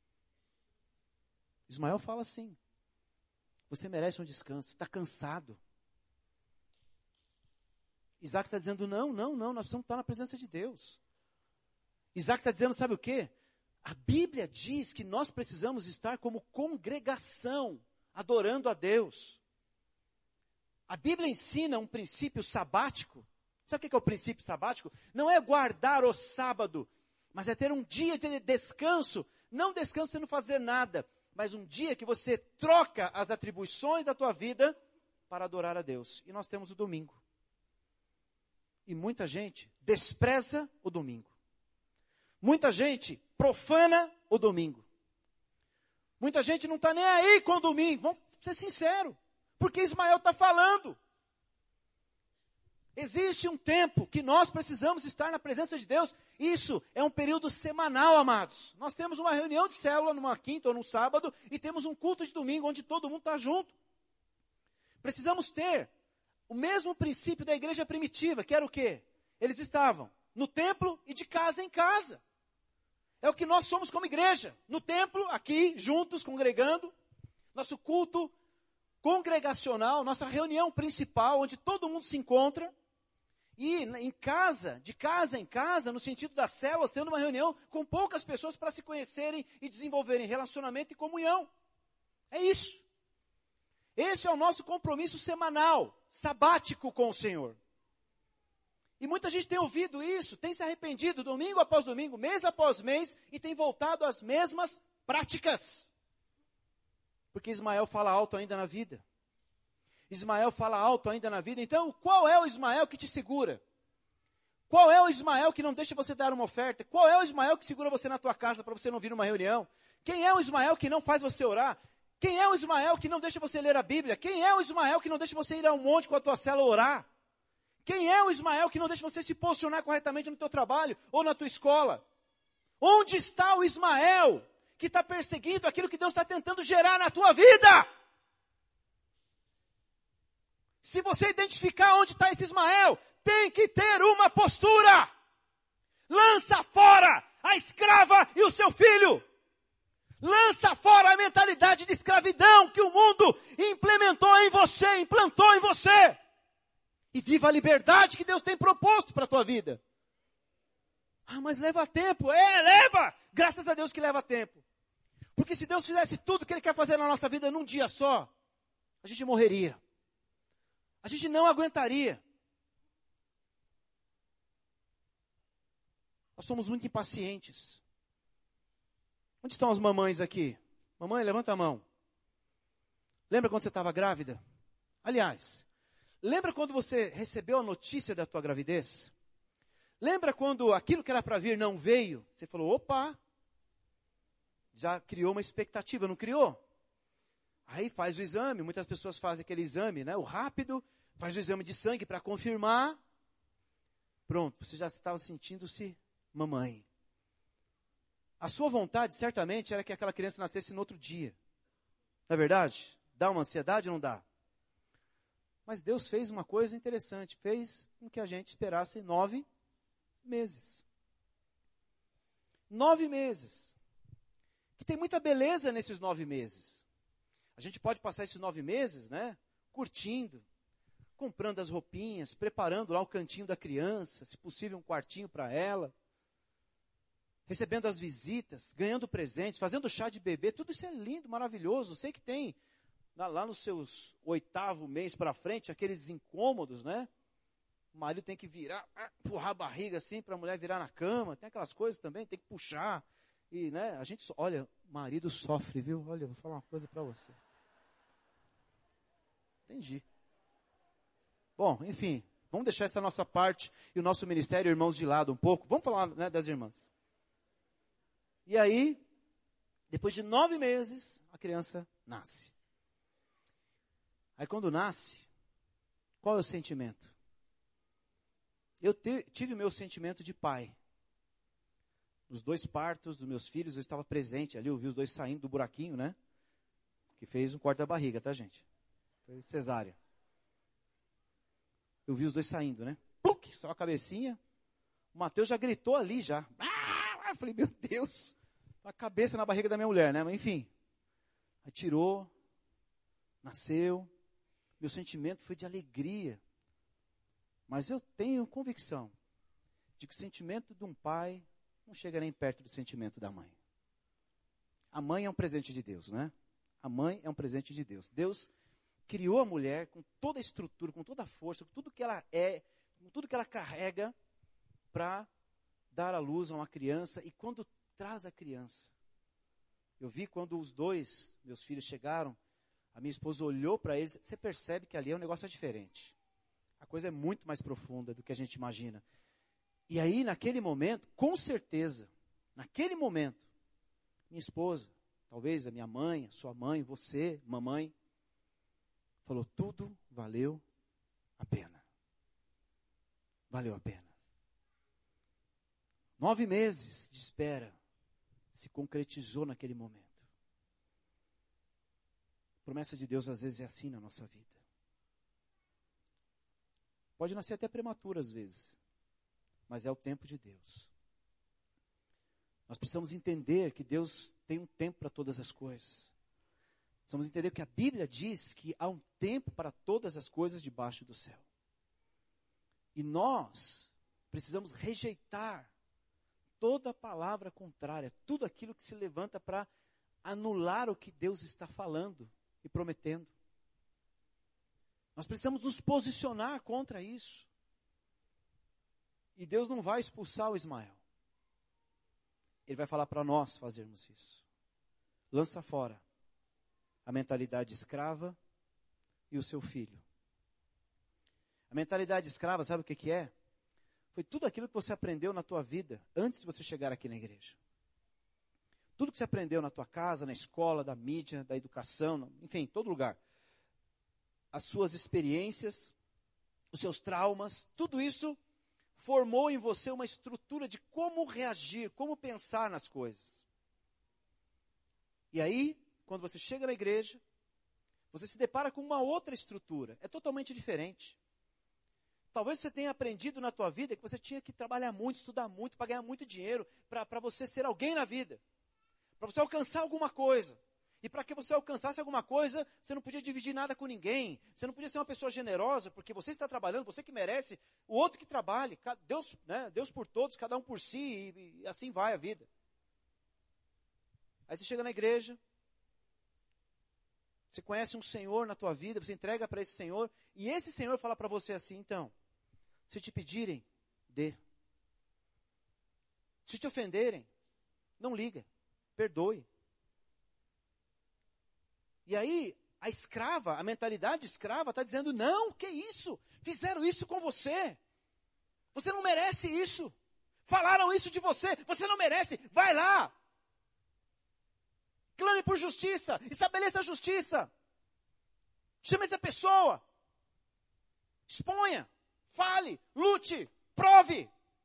Ismael fala assim. Você merece um descanso, está cansado. Isaac está dizendo, não, nós precisamos estar na presença de Deus. Isaac está dizendo, sabe o quê? A Bíblia diz que nós precisamos estar como congregação, adorando a Deus. A Bíblia ensina um princípio sabático. Sabe o que é o princípio sabático? Não é guardar o sábado, mas é ter um dia de descanso. Não descanso sem não fazer nada, mas um dia que você troca as atribuições da tua vida para adorar a Deus. E nós temos o domingo. E muita gente despreza o domingo. Muita gente profana o domingo. Muita gente não está nem aí com o domingo. Vamos ser sinceros. Porque Ismael está falando. Existe um tempo que nós precisamos estar na presença de Deus. Isso é um período semanal, amados. Nós temos uma reunião de célula numa quinta ou num sábado e temos um culto de domingo onde todo mundo está junto. Precisamos ter o mesmo princípio da igreja primitiva, que era o quê? Eles estavam no templo e de casa em casa. É o que nós somos como igreja. No templo, aqui, juntos, congregando. Nosso culto congregacional, nossa reunião principal, onde todo mundo se encontra. E em casa, de casa em casa, no sentido das células, tendo uma reunião com poucas pessoas para se conhecerem e desenvolverem relacionamento e comunhão. É isso. Esse é o nosso compromisso semanal, sabático com o Senhor. E muita gente tem ouvido isso, tem se arrependido domingo após domingo, mês após mês, e tem voltado às mesmas práticas. Porque Ismael fala alto ainda na vida. Ismael fala alto ainda na vida. Então, qual é o Ismael que te segura? Qual é o Ismael que não deixa você dar uma oferta? Qual é o Ismael que segura você na tua casa para você não vir numa reunião? Quem é o Ismael que não faz você orar? Quem é o Ismael que não deixa você ler a Bíblia? Quem é o Ismael que não deixa você ir a um monte com a tua célula orar? Quem é o Ismael que não deixa você se posicionar corretamente no teu trabalho ou na tua escola? Onde está o Ismael que está perseguindo aquilo que Deus está tentando gerar na tua vida? Se você identificar onde está esse Ismael, tem que ter uma postura. Lança fora a escrava e o seu filho. Lança fora a mentalidade de escravidão que o mundo implementou em você, implantou em você. E viva a liberdade que Deus tem proposto para a tua vida. Ah, mas leva tempo. Leva! Graças a Deus que leva tempo. Porque se Deus fizesse tudo que Ele quer fazer na nossa vida num dia só, a gente morreria. A gente não aguentaria. Nós somos muito impacientes. Onde estão as mamães aqui? Mamãe, levanta a mão. Lembra quando você estava grávida? Aliás, lembra quando você recebeu a notícia da tua gravidez? Lembra quando aquilo que era para vir não veio? Você falou, opa, já criou uma expectativa, não criou? Aí faz o exame, muitas pessoas fazem aquele exame, né? O rápido, faz o exame de sangue para confirmar. Pronto, você já estava sentindo-se mamãe. A sua vontade, certamente, era que aquela criança nascesse no outro dia. Não é verdade? Dá uma ansiedade ou não dá? Mas Deus fez uma coisa interessante, fez com que a gente esperasse 9 meses. 9 meses. Que tem muita beleza nesses 9 meses. A gente pode passar esses 9 meses, né? Curtindo, comprando as roupinhas, preparando lá o cantinho da criança, se possível um quartinho para ela, recebendo as visitas, ganhando presentes, fazendo chá de bebê, tudo isso é lindo, maravilhoso. Sei que tem lá nos seus 8º mês para frente, aqueles incômodos, né? O marido tem que virar, empurrar a barriga assim para a mulher virar na cama, tem aquelas coisas também, tem que puxar. E, né, a gente, olha, marido sofre, viu? Olha, eu vou falar uma coisa para você. Entendi. Bom, enfim, vamos deixar essa nossa parte e o nosso ministério, irmãos, de lado um pouco. Vamos falar, né, das irmãs. E aí, depois de 9 meses, a criança nasce. Aí quando nasce, qual é o sentimento? Eu tive o meu sentimento de pai. Nos 2 partos dos meus filhos, eu estava presente ali, eu vi os 2 saindo do buraquinho, né? Que fez um corte da barriga, tá, gente? Foi cesárea. Eu vi os 2 saindo, né? Pluc, só a cabecinha. O Mateus já gritou ali, já. Eu falei, meu Deus, a cabeça na barriga da minha mulher, né? Mas enfim, aí tirou, nasceu. Meu sentimento foi de alegria. Mas eu tenho convicção de que o sentimento de um pai não chega nem perto do sentimento da mãe. A mãe é um presente de Deus, né? A mãe é um presente de Deus. Deus criou a mulher com toda a estrutura, com toda a força, com tudo que ela é, com tudo que ela carrega para dar à luz a uma criança. E quando traz a criança, eu vi quando os 2 meus filhos chegaram, a minha esposa olhou para eles, você percebe que ali é um negócio diferente. A coisa é muito mais profunda do que a gente imagina. E aí, naquele momento, com certeza, naquele momento, minha esposa, talvez a minha mãe, a sua mãe, você, mamãe, falou, tudo valeu a pena. Valeu a pena. 9 meses de espera se concretizou naquele momento. A promessa de Deus às vezes é assim na nossa vida. Pode nascer até prematuro às vezes, mas é o tempo de Deus. Nós precisamos entender que Deus tem um tempo para todas as coisas. Precisamos entender que a Bíblia diz que há um tempo para todas as coisas debaixo do céu. E nós precisamos rejeitar toda palavra contrária, tudo aquilo que se levanta para anular o que Deus está falando e prometendo. Nós precisamos nos posicionar contra isso. E Deus não vai expulsar o Ismael. Ele vai falar para nós fazermos isso. Lança fora a mentalidade escrava e o seu filho. A mentalidade escrava, sabe o que é? Foi tudo aquilo que você aprendeu na tua vida antes de você chegar aqui na igreja. Tudo que você aprendeu na tua casa, na escola, da mídia, da educação, enfim, todo lugar. As suas experiências, os seus traumas, tudo isso formou em você uma estrutura de como reagir, como pensar nas coisas. E aí, quando você chega na igreja, você se depara com uma outra estrutura. É totalmente diferente. Talvez você tenha aprendido na tua vida que você tinha que trabalhar muito, estudar muito, para ganhar muito dinheiro, para você ser alguém na vida. Para você alcançar alguma coisa. E para que você alcançasse alguma coisa, você não podia dividir nada com ninguém. Você não podia ser uma pessoa generosa, porque você está trabalhando, você que merece, o outro que trabalhe. Deus, né, Deus por todos, cada um por si, e assim vai a vida. Aí você chega na igreja, você conhece um Senhor na tua vida, você entrega para esse Senhor, e esse Senhor fala para você assim, então, se te pedirem, dê. Se te ofenderem, não liga, perdoe. E aí, a escrava, a mentalidade escrava está dizendo, não, que isso? Fizeram isso com você. Você não merece isso. Falaram isso de você. Você não merece. Vai lá. Clame por justiça. Estabeleça a justiça. Chame essa pessoa. Exponha. Fale. Lute. Prove.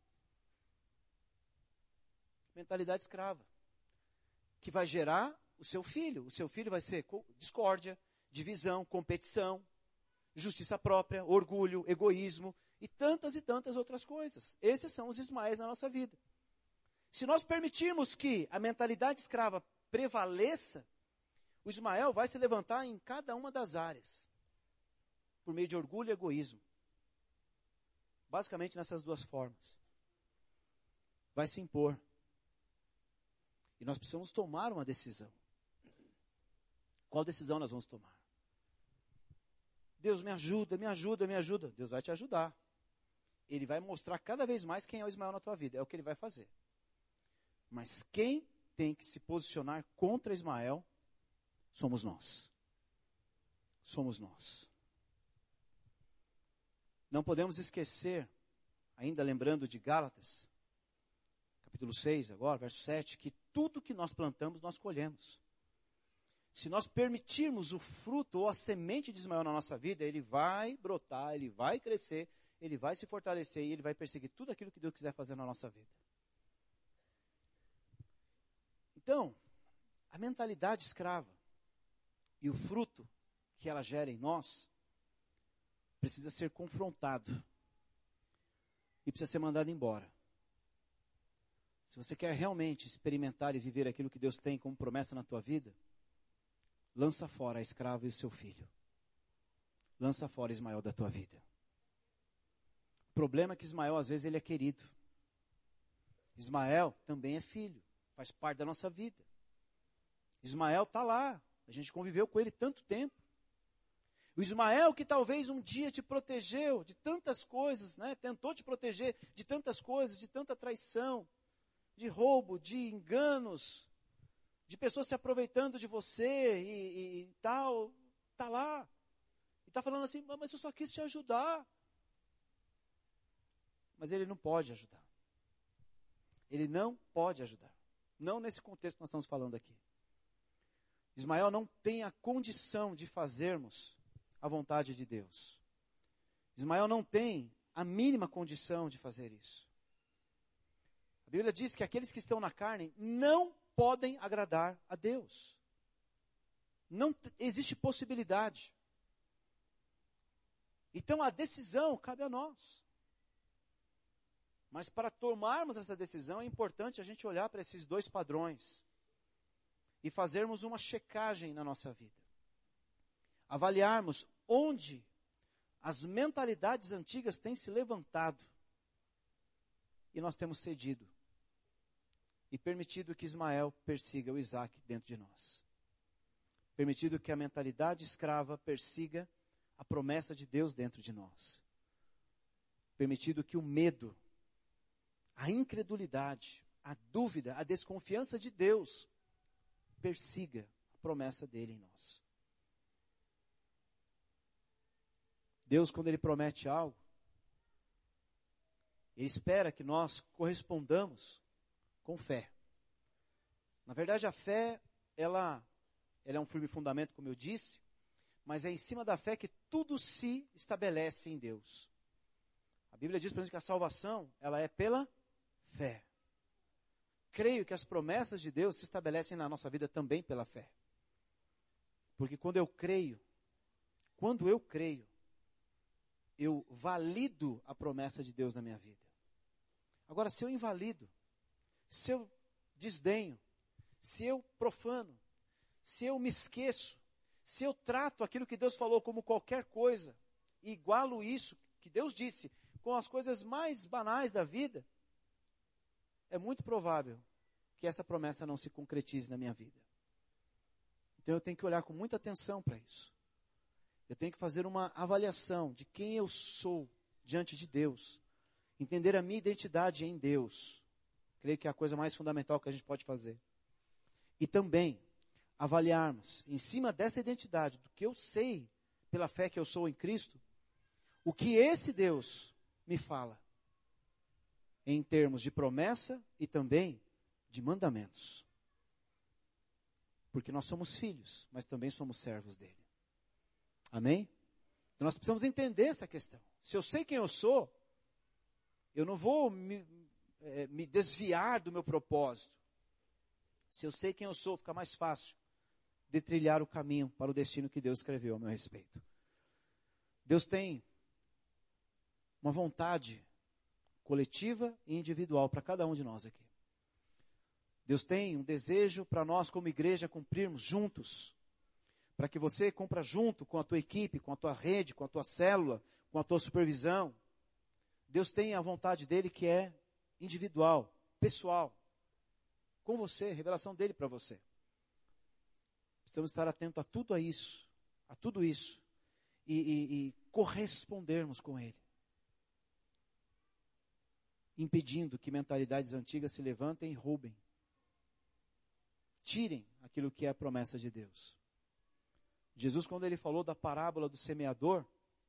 Mentalidade escrava. Que vai gerar o seu filho. O seu filho vai ser discórdia, divisão, competição, justiça própria, orgulho, egoísmo e tantas outras coisas. Esses são os Ismaéis na nossa vida. Se nós permitirmos que a mentalidade escrava prevaleça, o Ismael vai se levantar em cada uma das áreas, por meio de orgulho e egoísmo. Basicamente nessas duas formas. Vai se impor. E nós precisamos tomar uma decisão. Qual decisão nós vamos tomar? Deus, me ajuda, me ajuda, me ajuda. Deus vai te ajudar. Ele vai mostrar cada vez mais quem é o Ismael na tua vida. É o que ele vai fazer. Mas quem tem que se posicionar contra Ismael somos nós. Somos nós. Não podemos esquecer, ainda lembrando de Gálatas, capítulo 6 agora, verso 7, que tudo que nós plantamos, nós colhemos. Se nós permitirmos o fruto ou a semente de Ismael na nossa vida, ele vai brotar, ele vai crescer, ele vai se fortalecer e ele vai perseguir tudo aquilo que Deus quiser fazer na nossa vida. Então, a mentalidade escrava e o fruto que ela gera em nós precisa ser confrontado e precisa ser mandado embora. Se você quer realmente experimentar e viver aquilo que Deus tem como promessa na tua vida, lança fora a escrava e o seu filho. Lança fora Ismael da tua vida. O problema é que Ismael, às vezes, ele é querido. Ismael também é filho, faz parte da nossa vida. Ismael está lá, a gente conviveu com ele tanto tempo. O Ismael que talvez um dia te protegeu de tantas coisas, né? Tentou te proteger de tantas coisas, de tanta traição, de roubo, de enganos, de pessoas se aproveitando de você e tal, está lá. E está falando assim, mas eu só quis te ajudar. Mas ele não pode ajudar. Ele não pode ajudar. Não nesse contexto que nós estamos falando aqui. Ismael não tem a condição de fazermos a vontade de Deus. Ismael não tem a mínima condição de fazer isso. A Bíblia diz que aqueles que estão na carne não podem agradar a Deus. Não existe possibilidade. Então a decisão cabe a nós. Mas para tomarmos essa decisão é importante a gente olhar para esses dois padrões e fazermos uma checagem na nossa vida. Avaliarmos onde as mentalidades antigas têm se levantado e nós temos cedido e permitido que Ismael persiga o Isaac dentro de nós. Permitido que a mentalidade escrava persiga a promessa de Deus dentro de nós. Permitido que o medo, a incredulidade, a dúvida, a desconfiança de Deus persiga a promessa dele em nós. Deus, quando Ele promete algo, Ele espera que nós correspondamos com fé. Na verdade, a fé, ela é um firme fundamento, como eu disse, mas é em cima da fé que tudo se estabelece em Deus. A Bíblia diz, por exemplo, que a salvação, ela é pela fé. Creio que as promessas de Deus se estabelecem na nossa vida também pela fé. Porque quando eu creio, eu valido a promessa de Deus na minha vida. Agora, se eu invalido, se eu desdenho, se eu profano, se eu me esqueço, se eu trato aquilo que Deus falou como qualquer coisa, e igualo isso que Deus disse com as coisas mais banais da vida, é muito provável que essa promessa não se concretize na minha vida. Então eu tenho que olhar com muita atenção para isso. Eu tenho que fazer uma avaliação de quem eu sou diante de Deus. Entender a minha identidade em Deus. Creio que é a coisa mais fundamental que a gente pode fazer. E também avaliarmos, em cima dessa identidade, do que eu sei, pela fé que eu sou em Cristo, o que esse Deus me fala. em termos de promessa e também de mandamentos. Porque nós somos filhos, mas também somos servos dele. Amém? Então nós precisamos entender essa questão. Se eu sei quem eu sou, eu não vou me desviar do meu propósito. Se eu sei quem eu sou, fica mais fácil de trilhar o caminho para o destino que Deus escreveu a meu respeito. Deus tem uma vontade coletiva e individual para cada um de nós aqui. Deus tem um desejo para nós como igreja cumprirmos juntos, para que você cumpra junto com a tua equipe, com a tua rede, com a tua célula, com a tua supervisão. Deus tem a vontade dele que é individual, pessoal, com você, revelação dele para você. Precisamos estar atentos a tudo isso, e correspondermos com ele, impedindo que mentalidades antigas se levantem e roubem. Tirem aquilo que é a promessa de Deus. Jesus, quando ele falou da parábola do semeador,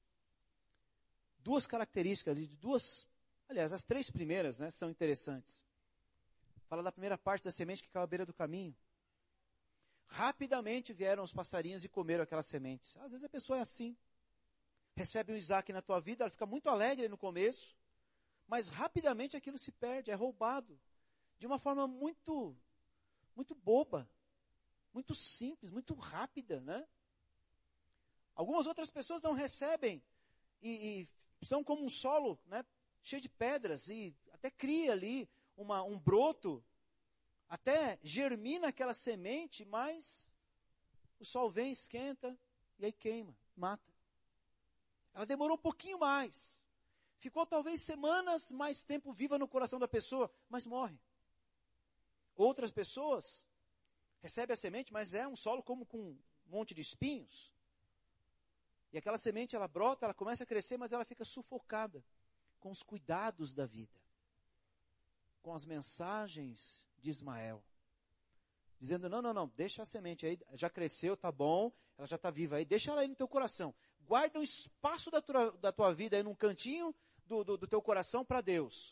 duas características, aliás, as três primeiras, né, são interessantes. Fala da primeira parte da semente que caiu à beira do caminho. Rapidamente vieram os passarinhos e comeram aquelas sementes. Às vezes a pessoa é assim. Recebe um Isaac na tua vida, ela fica muito alegre no começo, mas rapidamente aquilo se perde, é roubado. De uma forma muito boba, muito simples, muito rápida, né? Algumas outras pessoas não recebem e são como um solo, né, cheio de pedras, e até cria ali um broto, até germina aquela semente, mas o sol vem, esquenta, e aí queima, mata. Ela demorou um pouquinho mais. Ficou talvez semanas mais tempo viva no coração da pessoa, mas morre. Outras pessoas recebem a semente, mas é um solo como com um monte de espinhos. E aquela semente, ela brota, ela começa a crescer, mas ela fica sufocada com os cuidados da vida. Com as mensagens de Ismael. Dizendo, não, deixa a semente aí, já cresceu, tá bom, ela já está viva aí, deixa ela aí no teu coração. Guarda um espaço da tua vida aí num cantinho do teu coração para Deus.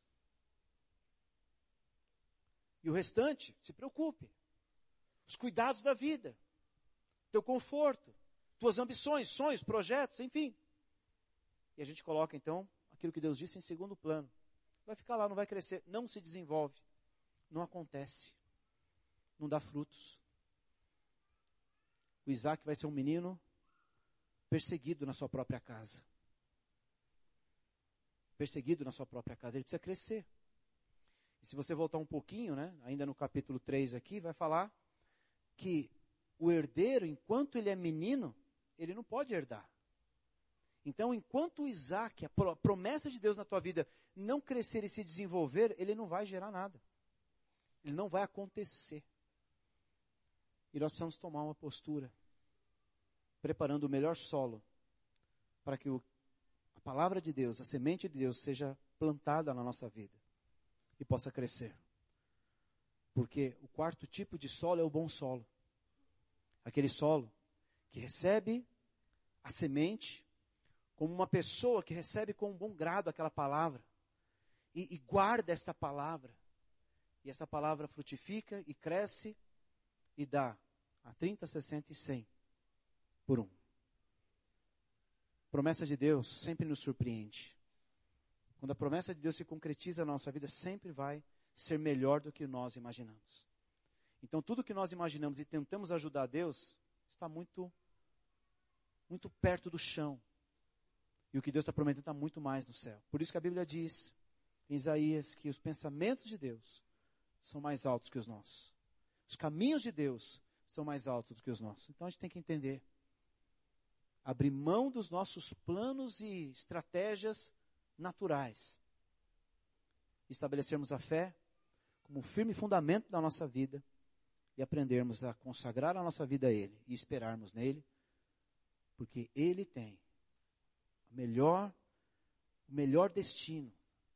E o restante, se preocupe. Os cuidados da vida, teu conforto, tuas ambições, sonhos, projetos, enfim. E a gente coloca então aquilo que Deus disse em segundo plano. Vai ficar lá, não vai crescer, não se desenvolve, não acontece, não dá frutos. O Isaac vai ser um menino perseguido na sua própria casa. Perseguido na sua própria casa, ele precisa crescer. E se você voltar um pouquinho, né, ainda no capítulo 3 aqui, vai falar que o herdeiro, enquanto ele é menino, ele não pode herdar. Então, enquanto o Isaac, a promessa de Deus na tua vida, não crescer e se desenvolver, ele não vai gerar nada. Ele não vai acontecer. E nós precisamos tomar uma postura, preparando o melhor solo, para que a palavra de Deus, a semente de Deus, seja plantada na nossa vida e possa crescer. Porque o quarto tipo de solo é o bom solo. Aquele solo que recebe a semente como uma pessoa que recebe com um bom grado aquela palavra e guarda esta palavra. E essa palavra frutifica e cresce e dá a 30, 60 e 100 por um. A promessa de Deus sempre nos surpreende. Quando a promessa de Deus se concretiza na nossa vida, sempre vai ser melhor do que nós imaginamos. Então, tudo que nós imaginamos e tentamos ajudar Deus, está muito perto do chão. E o que Deus está prometendo está muito mais no céu. Por isso que a Bíblia diz, em Isaías, que os pensamentos de Deus são mais altos que os nossos. Os caminhos de Deus são mais altos do que os nossos. Então, a gente tem que entender. Abrir mão dos nossos planos e estratégias naturais. Estabelecermos a fé como um firme fundamento da nossa vida e aprendermos a consagrar a nossa vida a Ele e esperarmos nele, porque Ele tem o melhor destino,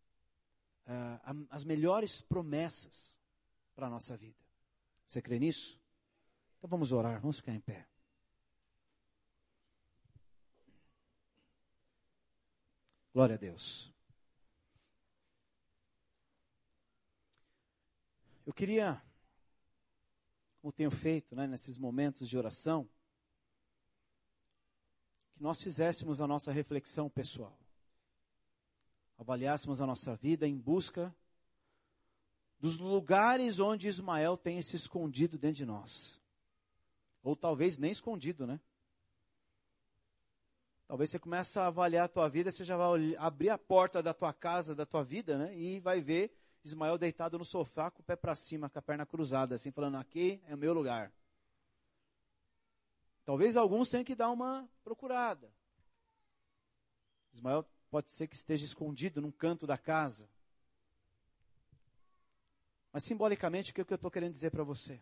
as melhores promessas para a nossa vida. Você crê nisso? Então vamos orar, vamos ficar em pé. Glória a Deus. Eu queria, como tenho feito, né, nesses momentos de oração, que nós fizéssemos a nossa reflexão pessoal. Avaliássemos a nossa vida em busca dos lugares onde Ismael tem se escondido dentro de nós. Ou talvez nem escondido, né? Talvez você comece a avaliar a tua vida, você já vai abrir a porta da tua casa, da tua vida, né? E vai ver Ismael deitado no sofá com o pé para cima, com a perna cruzada, assim, falando, aqui é o meu lugar. Talvez alguns tenham que dar uma procurada. Ismael pode ser que esteja escondido num canto da casa. Mas simbolicamente, o que eu estou querendo dizer para você?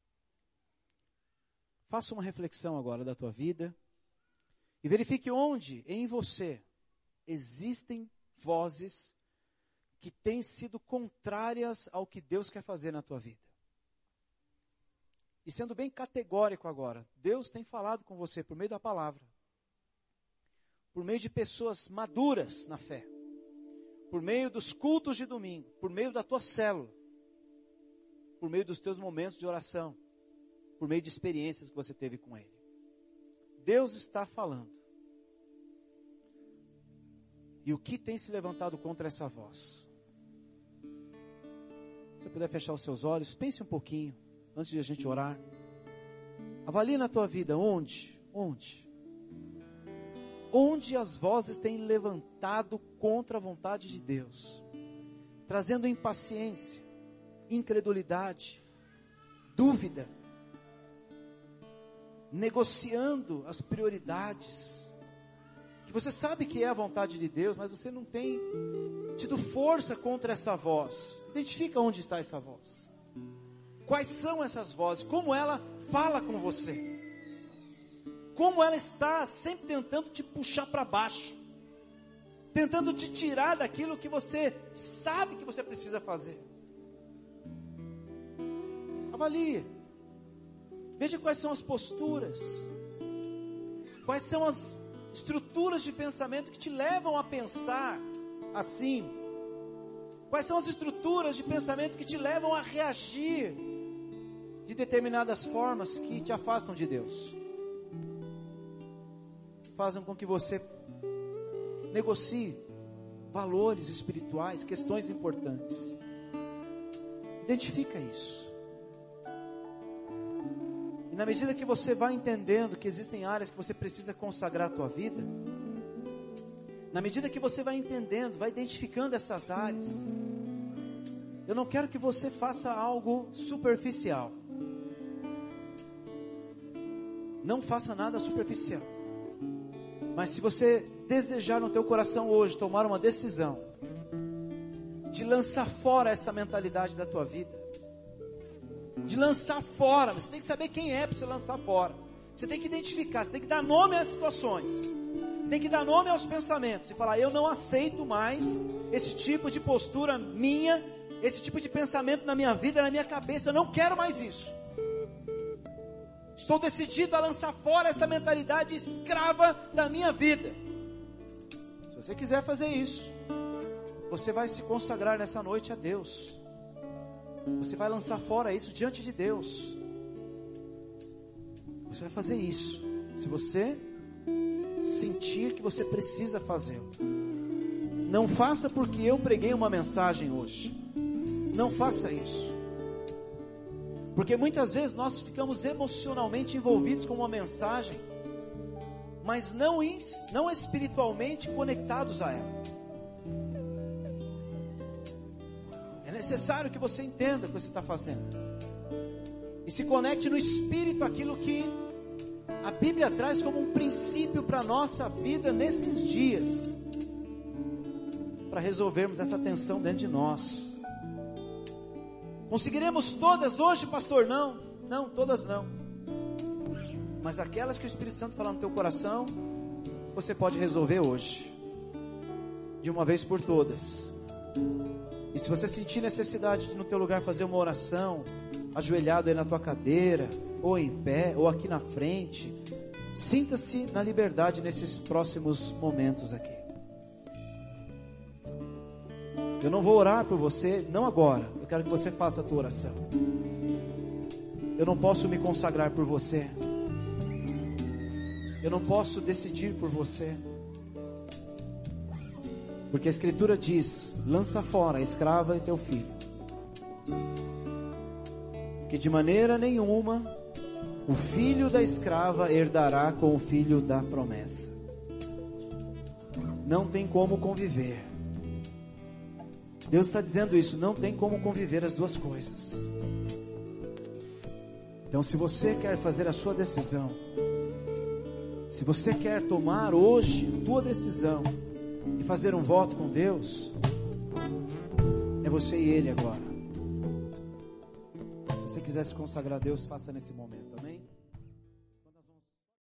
Faça uma reflexão agora da tua vida e verifique onde em você existem vozes que têm sido contrárias ao que Deus quer fazer na tua vida. E sendo bem categórico agora, Deus tem falado com você por meio da palavra, por meio de pessoas maduras na fé, por meio dos cultos de domingo, por meio da tua célula, por meio dos teus momentos de oração, por meio de experiências que você teve com Ele. Deus está falando. E o que tem se levantado contra essa voz? Se você puder fechar os seus olhos, pense um pouquinho, antes de a gente orar. Avalie na tua vida, onde as vozes têm levantado contra a vontade de Deus, trazendo impaciência, incredulidade, dúvida, negociando as prioridades, que você sabe que é a vontade de Deus, mas você não tem tido força contra essa voz. Identifica onde está essa voz. Quais são essas vozes? Como ela fala com você? Como ela está sempre tentando te puxar para baixo, tentando te tirar daquilo que você sabe que você precisa fazer. Avalie. Veja quais são as posturas, quais são as estruturas de pensamento que te levam a pensar assim. Quais são as estruturas de pensamento que te levam a reagir de determinadas formas que te afastam de Deus, fazem com que você negocie valores espirituais, questões importantes. Identifica isso. E na medida que você vai entendendo que existem áreas que você precisa consagrar a tua vida, na medida que você vai entendendo, vai identificando essas áreas, eu não quero que você faça algo superficial. Não faça nada superficial. Mas se você desejar no teu coração hoje tomar uma decisão de lançar fora esta mentalidade da tua vida, de lançar fora, você tem que saber quem é para você lançar fora. Você tem que identificar, você tem que dar nome às situações, tem que dar nome aos pensamentos e falar: eu não aceito mais esse tipo de postura minha, esse tipo de pensamento na minha vida, na minha cabeça, eu não quero mais isso. Estou decidido a lançar fora esta mentalidade escrava da minha vida. Se você quiser fazer isso, você vai se consagrar nessa noite a Deus. Você vai lançar fora isso diante de Deus. Você vai fazer isso, se você sentir que você precisa fazê-lo. Não faça porque eu preguei uma mensagem hoje. Não faça isso. Porque muitas vezes nós ficamos emocionalmente envolvidos com uma mensagem, mas não espiritualmente conectados a ela. É necessário que você entenda o que você está fazendo e se conecte no espírito àquilo que a Bíblia traz como um princípio para a nossa vida nesses dias, para resolvermos essa tensão dentro de nós. Conseguiremos todas hoje, pastor? Não, todas não. Mas aquelas que o Espírito Santo fala no teu coração, você pode resolver hoje, de uma vez por todas. E se você sentir necessidade de no teu lugar fazer uma oração, ajoelhado aí na tua cadeira, ou em pé, ou aqui na frente, sinta-se na liberdade nesses próximos momentos aqui. Eu não vou orar por você, não agora. Eu Eu quero que você faça a tua oração. Eu não posso me consagrar por você. Eu não posso decidir por você. Porque a Escritura diz: lança fora a escrava e teu filho. Que de maneira nenhuma o filho da escrava herdará com o filho da promessa. Não tem como conviver. Deus está dizendo isso, não tem como conviver as duas coisas. Então, se você quer fazer a sua decisão, se você quer tomar hoje a tua decisão e fazer um voto com Deus, é você e Ele agora. Se você quiser se consagrar a Deus, faça nesse momento.